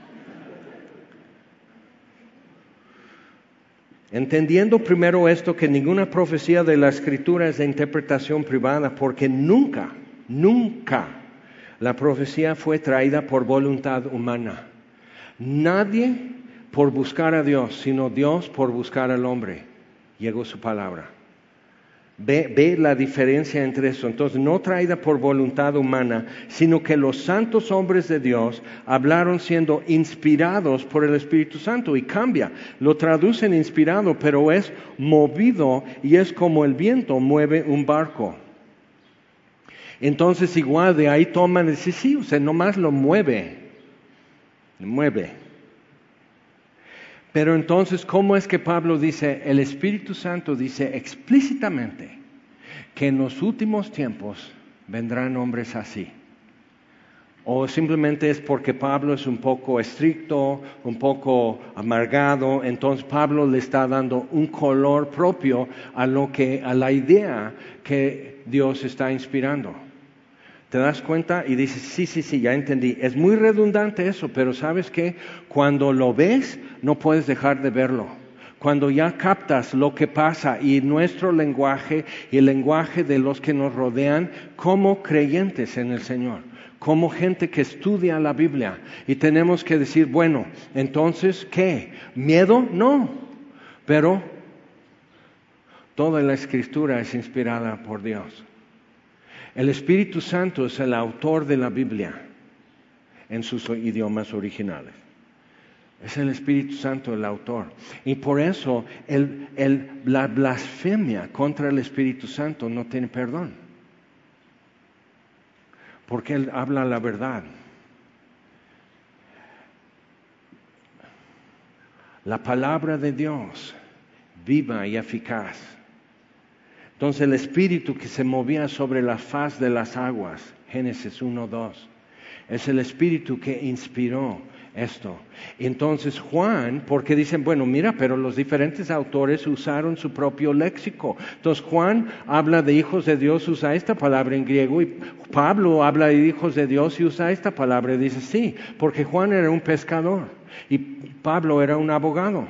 Entendiendo primero esto, que ninguna profecía de la Escritura es de interpretación privada, porque nunca, nunca la profecía fue traída por voluntad humana. Nadie por buscar a Dios, sino Dios por buscar al hombre. Llegó su palabra. Ve, ve la diferencia entre eso. Entonces, no traída por voluntad humana, sino que los santos hombres de Dios hablaron siendo inspirados por el Espíritu Santo. Y cambia, lo traducen inspirado, pero es movido, y es como el viento mueve un barco. Entonces, igual de ahí toman y dicen, sí, o sea, nomás lo mueve, lo mueve. Pero entonces, ¿cómo es que Pablo dice? El Espíritu Santo dice explícitamente que en los últimos tiempos vendrán hombres así. O simplemente es porque Pablo es un poco estricto, un poco amargado, entonces Pablo le está dando un color propio a lo que, a la idea que Dios está inspirando. ¿Te das cuenta? Y dices, sí, sí, sí, ya entendí. Es muy redundante eso, pero ¿sabes qué? Cuando lo ves, no puedes dejar de verlo. Cuando ya captas lo que pasa y nuestro lenguaje y el lenguaje de los que nos rodean como creyentes en el Señor, como gente que estudia la Biblia. Y tenemos que decir, bueno, entonces, ¿qué? ¿Miedo? No. Pero toda la Escritura es inspirada por Dios. El Espíritu Santo es el autor de la Biblia en sus idiomas originales. Es el Espíritu Santo el autor. Y por eso el, el, la blasfemia contra el Espíritu Santo no tiene perdón. Porque Él habla la verdad. La palabra de Dios, viva y eficaz. Entonces el Espíritu que se movía sobre la faz de las aguas, Génesis uno dos, es el Espíritu que inspiró esto. Entonces Juan, porque dicen, bueno, mira, pero los diferentes autores usaron su propio léxico. Entonces Juan habla de hijos de Dios, usa esta palabra en griego, y Pablo habla de hijos de Dios y usa esta palabra. Y dice, sí, porque Juan era un pescador y Pablo era un abogado.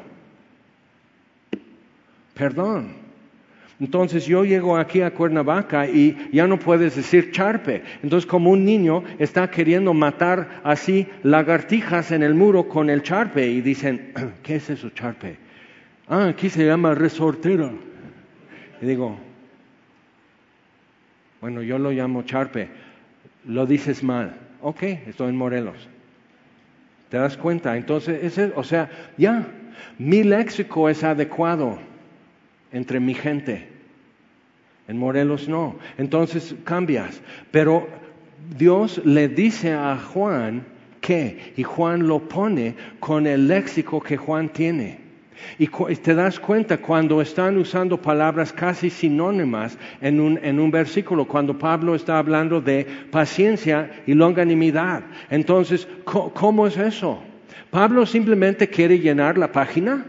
Perdón. Entonces yo llego aquí a Cuernavaca y ya no puedes decir charpe. Entonces como un niño está queriendo matar así lagartijas en el muro con el charpe y dicen, ¿qué es eso charpe? Ah, aquí se llama resortera. Y digo, bueno, yo lo llamo charpe. Lo dices mal. Ok, estoy en Morelos. ¿Te das cuenta? Entonces, ese, o sea, ya, mi léxico es adecuado entre mi gente. En Morelos no. Entonces cambias. Pero Dios le dice a Juan que, y Juan lo pone con el léxico que Juan tiene. Y te das cuenta cuando están usando palabras casi sinónimas en un, en un versículo, cuando Pablo está hablando de paciencia y longanimidad. Entonces, ¿cómo es eso? ¿Pablo simplemente quiere llenar la página?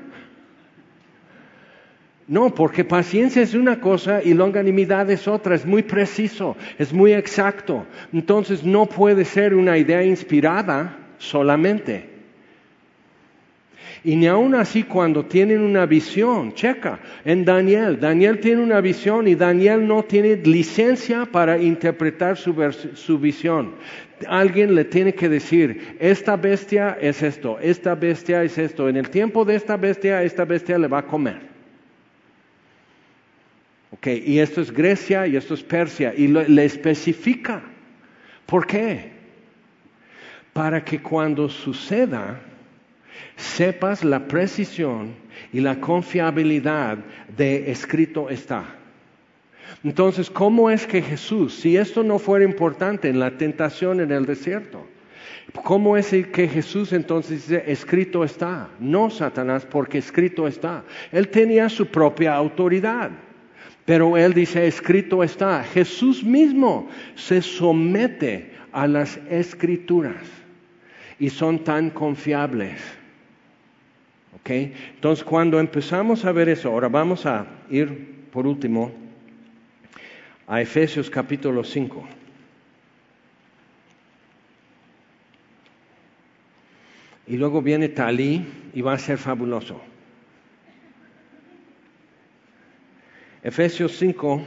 No, porque paciencia es una cosa y longanimidad es otra, es muy preciso, es muy exacto. Entonces no puede ser una idea inspirada solamente. Y ni aún así cuando tienen una visión, checa, en Daniel, Daniel tiene una visión y Daniel no tiene licencia para interpretar su, vers- su visión. Alguien le tiene que decir, esta bestia es esto, esta bestia es esto, en el tiempo de esta bestia, esta bestia le va a comer. Ok, y esto es Grecia y esto es Persia, y lo, le especifica. ¿Por qué? Para que cuando suceda, sepas la precisión y la confiabilidad de escrito está. Entonces, ¿cómo es que Jesús, si esto no fuera importante en la tentación en el desierto, ¿cómo es que Jesús entonces dice, escrito está? No Satanás, porque escrito está. Él tenía su propia autoridad. Pero Él dice, escrito está. Jesús mismo se somete a las Escrituras y son tan confiables. ¿Ok? Entonces, cuando empezamos a ver eso, ahora vamos a ir por último a Efesios capítulo cinco. Y luego viene Talí y va a ser fabuloso. Efesios cinco,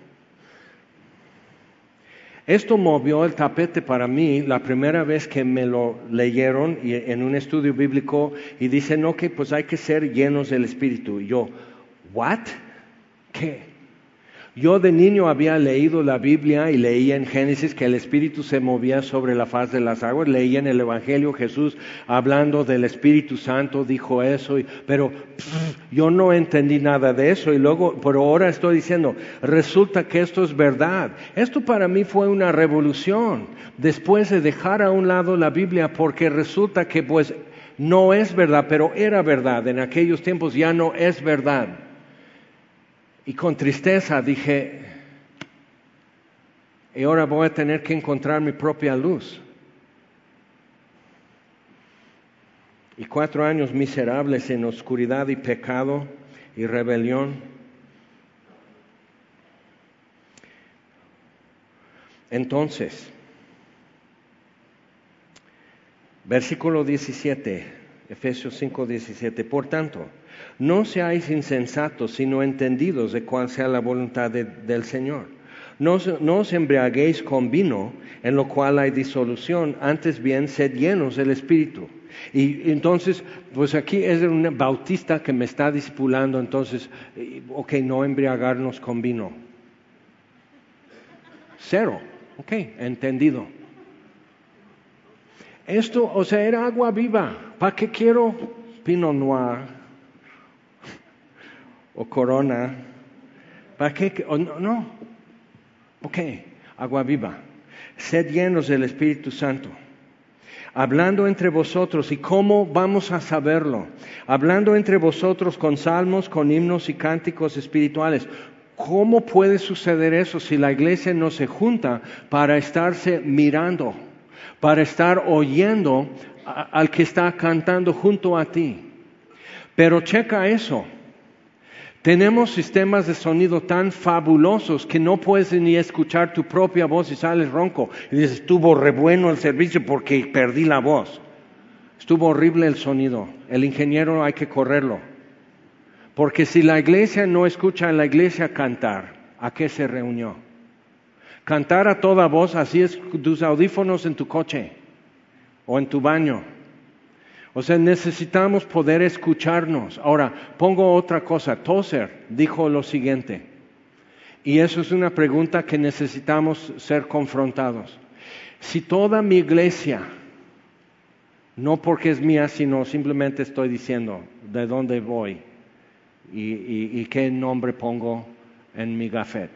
esto movió el tapete para mí la primera vez que me lo leyeron y en un estudio bíblico y dicen, no, que pues hay que ser llenos del Espíritu. Y yo, ¿what? ¿Qué? Yo de niño había leído la Biblia y leía en Génesis que el Espíritu se movía sobre la faz de las aguas. Leía en el Evangelio Jesús hablando del Espíritu Santo, dijo eso, y, pero pff, yo no entendí nada de eso. Y luego, pero ahora estoy diciendo, resulta que esto es verdad. Esto para mí fue una revolución, después de dejar a un lado la Biblia, porque resulta que pues no es verdad, pero era verdad. En aquellos tiempos ya no es verdad. Y con tristeza dije, y ahora voy a tener que encontrar mi propia luz. Y cuatro años miserables en oscuridad y pecado y rebelión. Entonces, versículo diecisiete, Efesios cinco, diecisiete, por tanto, no seáis insensatos, sino entendidos de cuál sea la voluntad de, del Señor. No, os- no os embriaguéis con vino, en lo cual hay disolución, antes bien sed llenos del Espíritu. Y entonces, pues aquí es un bautista que me está discipulando, entonces, eh, ok, no embriagarnos con vino. Cero, ok, entendido. Esto, o sea, era agua viva. ¿Para qué quiero Pinot Noir o Corona? ¿Para qué? O no, no. Ok, agua viva. Sed llenos del Espíritu Santo. Hablando entre vosotros, ¿y cómo vamos a saberlo? Hablando entre vosotros con salmos, con himnos y cánticos espirituales. ¿Cómo puede suceder eso si la iglesia no se junta para estarse mirando, para estar oyendo a- al que está cantando junto a ti? Pero checa eso. Tenemos sistemas de sonido tan fabulosos que no puedes ni escuchar tu propia voz y sales ronco. Y dices, estuvo re bueno el servicio porque perdí la voz. Estuvo horrible el sonido. El ingeniero hay que correrlo. Porque si la iglesia no escucha a la iglesia cantar, ¿a qué se reunió? Cantar a toda voz, así es tus audífonos en tu coche o en tu baño. O sea, necesitamos poder escucharnos. Ahora, pongo otra cosa. Tozer dijo lo siguiente, y eso es una pregunta que necesitamos ser confrontados. Si toda mi iglesia, no porque es mía, sino simplemente estoy diciendo de dónde voy y, y, y qué nombre pongo en mi gafet.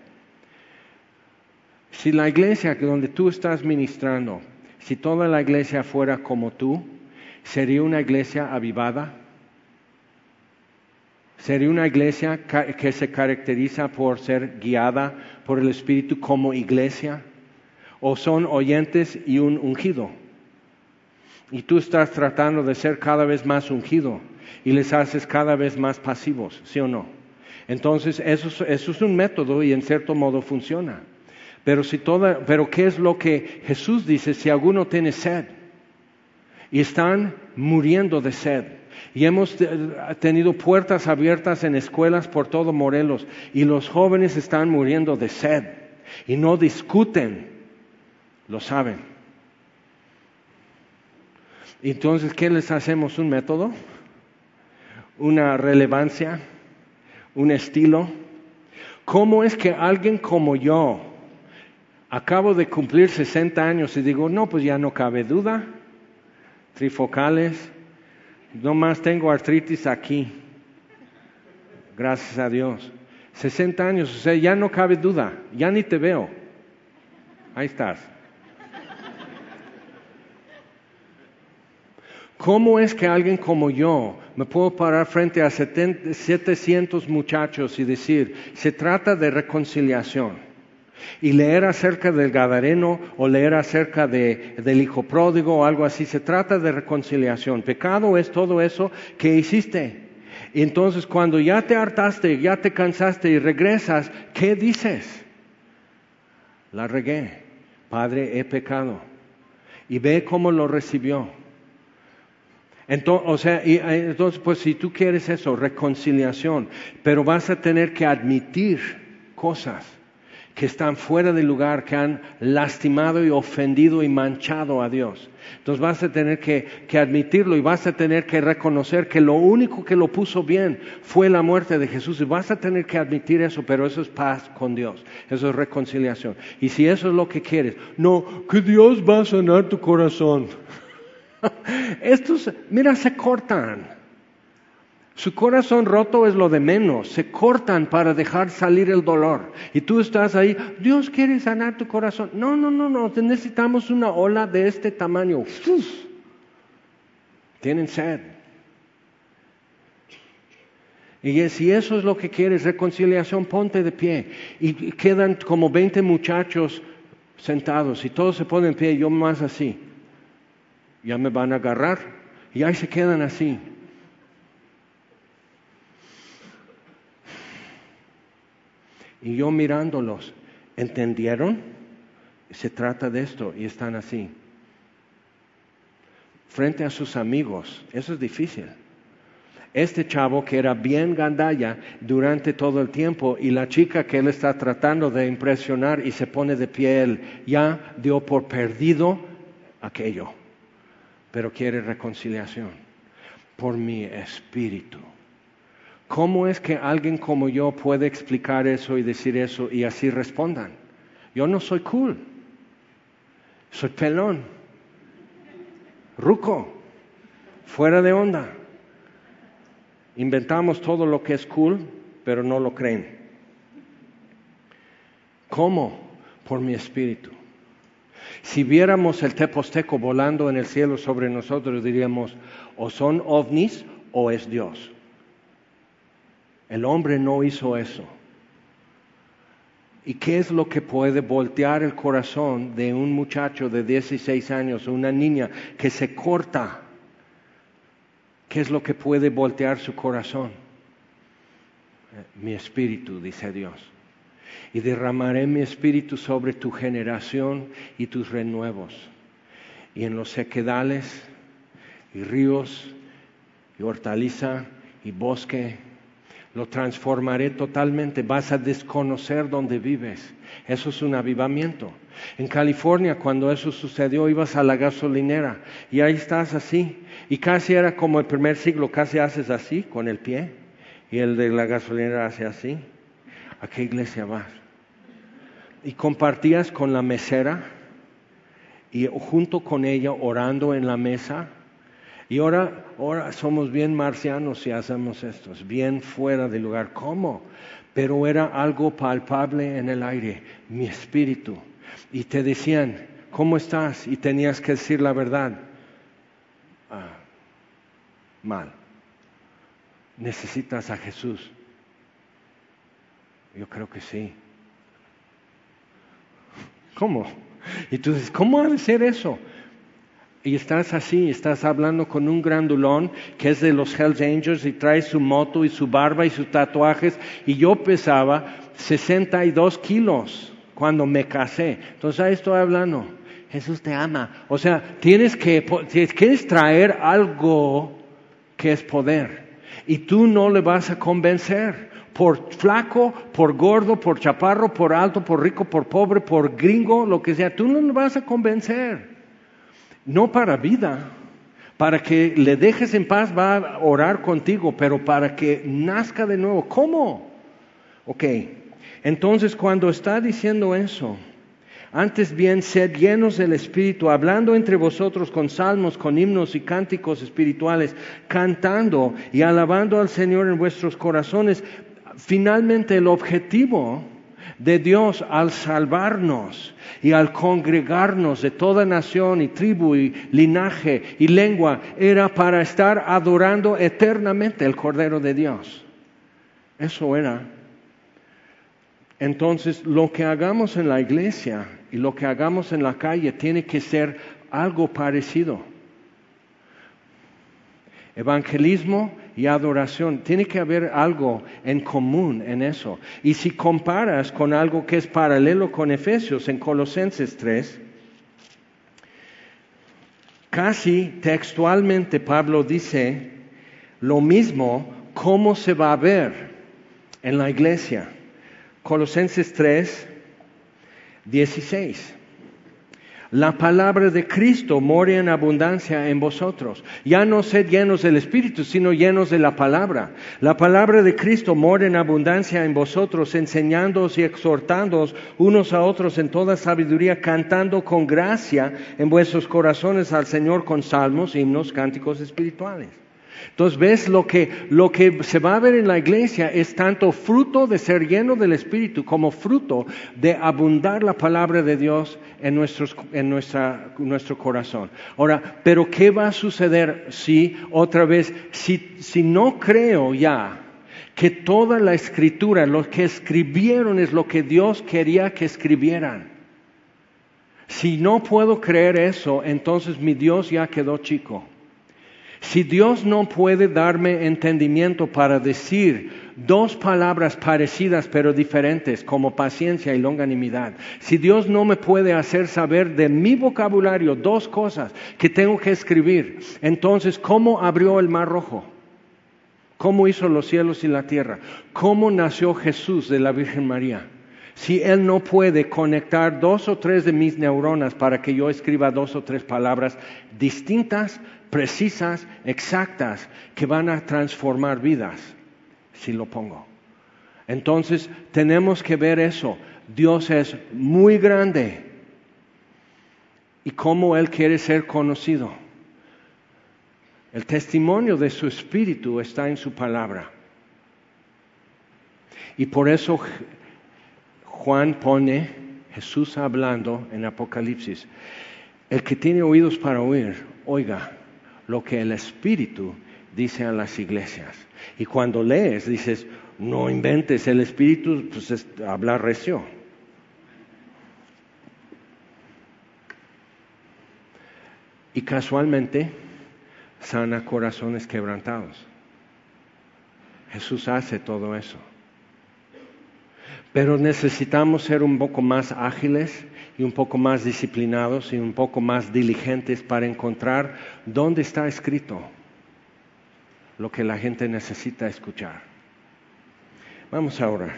Si la iglesia donde tú estás ministrando, si toda la iglesia fuera como tú, ¿sería una iglesia avivada? ¿Sería una iglesia que se caracteriza por ser guiada por el Espíritu como iglesia? ¿O son oyentes y un ungido? Y tú estás tratando de ser cada vez más ungido y les haces cada vez más pasivos, ¿sí o no? Entonces eso es, eso es un método y en cierto modo funciona. Pero, si toda, pero ¿qué es lo que Jesús dice? Si alguno tiene sed, y están muriendo de sed. Y hemos tenido puertas abiertas en escuelas por todo Morelos y los jóvenes están muriendo de sed y no discuten, lo saben. Entonces, ¿qué les hacemos? ¿Un método? ¿Una relevancia? ¿Un estilo? ¿Cómo es que alguien como yo, acabo de cumplir sesenta años y digo, no, pues ya no cabe duda, trifocales, no más tengo artritis aquí, gracias a Dios, sesenta años, o sea, ya no cabe duda, ya ni te veo, ahí estás. ¿Cómo es que alguien como yo me puedo parar frente a setecientos muchachos y decir, se trata de reconciliación? Y leer acerca del Gadareno o leer acerca de, del hijo pródigo o algo así, se trata de reconciliación. Pecado es todo eso que hiciste. Y entonces cuando ya te hartaste, ya te cansaste y regresas, ¿qué dices? La regué, Padre, he pecado. Y ve cómo lo recibió. Entonces, o sea, y, entonces, pues si tú quieres eso, reconciliación, pero vas a tener que admitir cosas que están fuera de lugar, que han lastimado y ofendido y manchado a Dios. Entonces vas a tener que, que admitirlo y vas a tener que reconocer que lo único que lo puso bien fue la muerte de Jesús y vas a tener que admitir eso, pero eso es paz con Dios, eso es reconciliación. Y si eso es lo que quieres, no, que Dios va a sanar tu corazón. Estos, mira, se cortan. Su corazón roto es lo de menos, se cortan para dejar salir el dolor. Y tú estás ahí, Dios quiere sanar tu corazón. No, no, no, no, necesitamos una ola de este tamaño. ¡Uf! Tienen sed. Y si eso es lo que quieres, reconciliación, ponte de pie. Y quedan como veinte muchachos sentados y todos se ponen de pie, yo más así. Ya me van a agarrar y ahí se quedan así. Y yo mirándolos, ¿entendieron? Se trata de esto y están así. Frente a sus amigos, eso es difícil. Este chavo que era bien gandalla durante todo el tiempo y la chica que él está tratando de impresionar y se pone de pie, él ya dio por perdido aquello, pero quiere reconciliación por mi espíritu. ¿Cómo es que alguien como yo puede explicar eso y decir eso y así respondan? Yo no soy cool, soy pelón, ruco, fuera de onda. Inventamos todo lo que es cool, pero no lo creen. ¿Cómo? Por mi espíritu. Si viéramos el teposteco volando en el cielo sobre nosotros, diríamos, o son ovnis o es Dios. El hombre no hizo eso. ¿Y qué es lo que puede voltear el corazón de un muchacho de dieciséis años o una niña que se corta? ¿Qué es lo que puede voltear su corazón? Mi espíritu, dice Dios. Y derramaré mi espíritu sobre tu generación y tus renuevos. Y en los sequedales y ríos y hortaliza y bosque, lo transformaré totalmente. Vas a desconocer dónde vives. Eso es un avivamiento. En California, cuando eso sucedió, ibas a la gasolinera y ahí estás así. Y casi era como el primer siglo, casi haces así con el pie. Y el de la gasolinera hace así. ¿A qué iglesia vas? Y compartías con la mesera y junto con ella orando en la mesa. Y ahora, ahora somos bien marcianos si hacemos esto, es bien fuera de lugar. ¿Cómo? Pero era algo palpable en el aire, mi espíritu. Y te decían, ¿cómo estás? Y tenías que decir la verdad. Ah, mal. ¿Necesitas a Jesús? Yo creo que sí. ¿Cómo? Y tú dices, ¿cómo ha de ser eso? Y estás así, estás hablando con un grandulón que es de los Hells Angels y trae su moto y su barba y sus tatuajes. Y yo pesaba sesenta y dos kilos cuando me casé. Entonces ahí estoy hablando. Jesús te ama. O sea, tienes que, quieres traer algo que es poder. Y tú no le vas a convencer. Por flaco, por gordo, por chaparro, por alto, por rico, por pobre, por gringo, lo que sea. Tú no le vas a convencer. No para vida, para que le dejes en paz, va a orar contigo, pero para que nazca de nuevo. ¿Cómo? Ok, entonces cuando está diciendo eso, antes bien sed llenos del Espíritu, hablando entre vosotros con salmos, con himnos y cánticos espirituales, cantando y alabando al Señor en vuestros corazones. Finalmente el objetivo de Dios al salvarnos y al congregarnos de toda nación y tribu y linaje y lengua era para estar adorando eternamente el Cordero de Dios. Eso era. Entonces, lo que hagamos en la iglesia y lo que hagamos en la calle tiene que ser algo parecido. Evangelismo y adoración, tiene que haber algo en común en eso. Y si comparas con algo que es paralelo con Efesios en Colosenses tres, casi textualmente Pablo dice lo mismo, cómo se va a ver en la iglesia. Colosenses tres, dieciséis. La palabra de Cristo more en abundancia en vosotros. Ya no sed llenos del Espíritu, sino llenos de la palabra. La palabra de Cristo more en abundancia en vosotros, enseñándoos y exhortándoos unos a otros en toda sabiduría, cantando con gracia en vuestros corazones al Señor con salmos, himnos, cánticos espirituales. Entonces ves lo que, lo que se va a ver en la iglesia es tanto fruto de ser lleno del Espíritu como fruto de abundar la palabra de Dios en, nuestros, en nuestra, nuestro corazón. Ahora, pero ¿qué va a suceder si otra vez, si, si no creo ya que toda la escritura, lo que escribieron es lo que Dios quería que escribieran? Si no puedo creer eso, entonces mi Dios ya quedó chico. Si Dios no puede darme entendimiento para decir dos palabras parecidas pero diferentes como paciencia y longanimidad, si Dios no me puede hacer saber de mi vocabulario dos cosas que tengo que escribir, entonces ¿cómo abrió el Mar Rojo? ¿Cómo hizo los cielos y la tierra? ¿Cómo nació Jesús de la Virgen María? Si Él no puede conectar dos o tres de mis neuronas para que yo escriba dos o tres palabras distintas, precisas, exactas, que van a transformar vidas, si lo pongo. Entonces tenemos que ver eso. Dios es muy grande y cómo Él quiere ser conocido. El testimonio de su Espíritu está en su palabra. Y por eso Juan pone, Jesús hablando en Apocalipsis, el que tiene oídos para oír, oiga lo que el Espíritu dice a las iglesias. Y cuando lees, dices, no inventes, el Espíritu pues, es, habla recio. Y casualmente sana corazones quebrantados. Jesús hace todo eso. Pero necesitamos ser un poco más ágiles y un poco más disciplinados y un poco más diligentes para encontrar dónde está escrito lo que la gente necesita escuchar. Vamos a orar.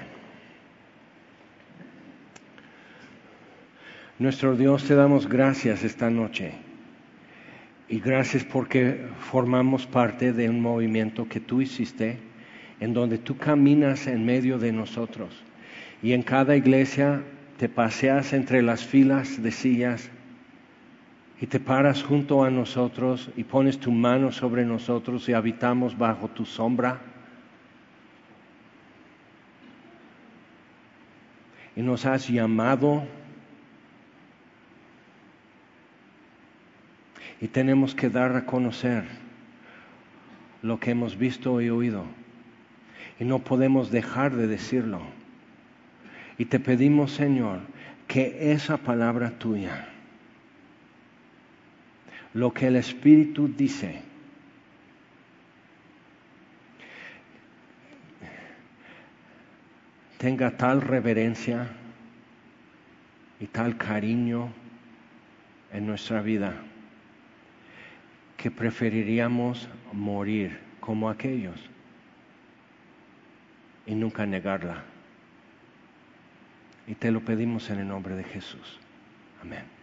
Nuestro Dios, te damos gracias esta noche. Y gracias porque formamos parte de un movimiento que tú hiciste, en donde tú caminas en medio de nosotros. Y en cada iglesia te paseas entre las filas de sillas y te paras junto a nosotros y pones tu mano sobre nosotros y habitamos bajo tu sombra. Y nos has llamado. Y tenemos que dar a conocer lo que hemos visto y oído. Y no podemos dejar de decirlo. Y te pedimos, Señor, que esa palabra tuya, lo que el Espíritu dice, tenga tal reverencia y tal cariño en nuestra vida, que preferiríamos morir como aquellos y nunca negarla. Y te lo pedimos en el nombre de Jesús. Amén.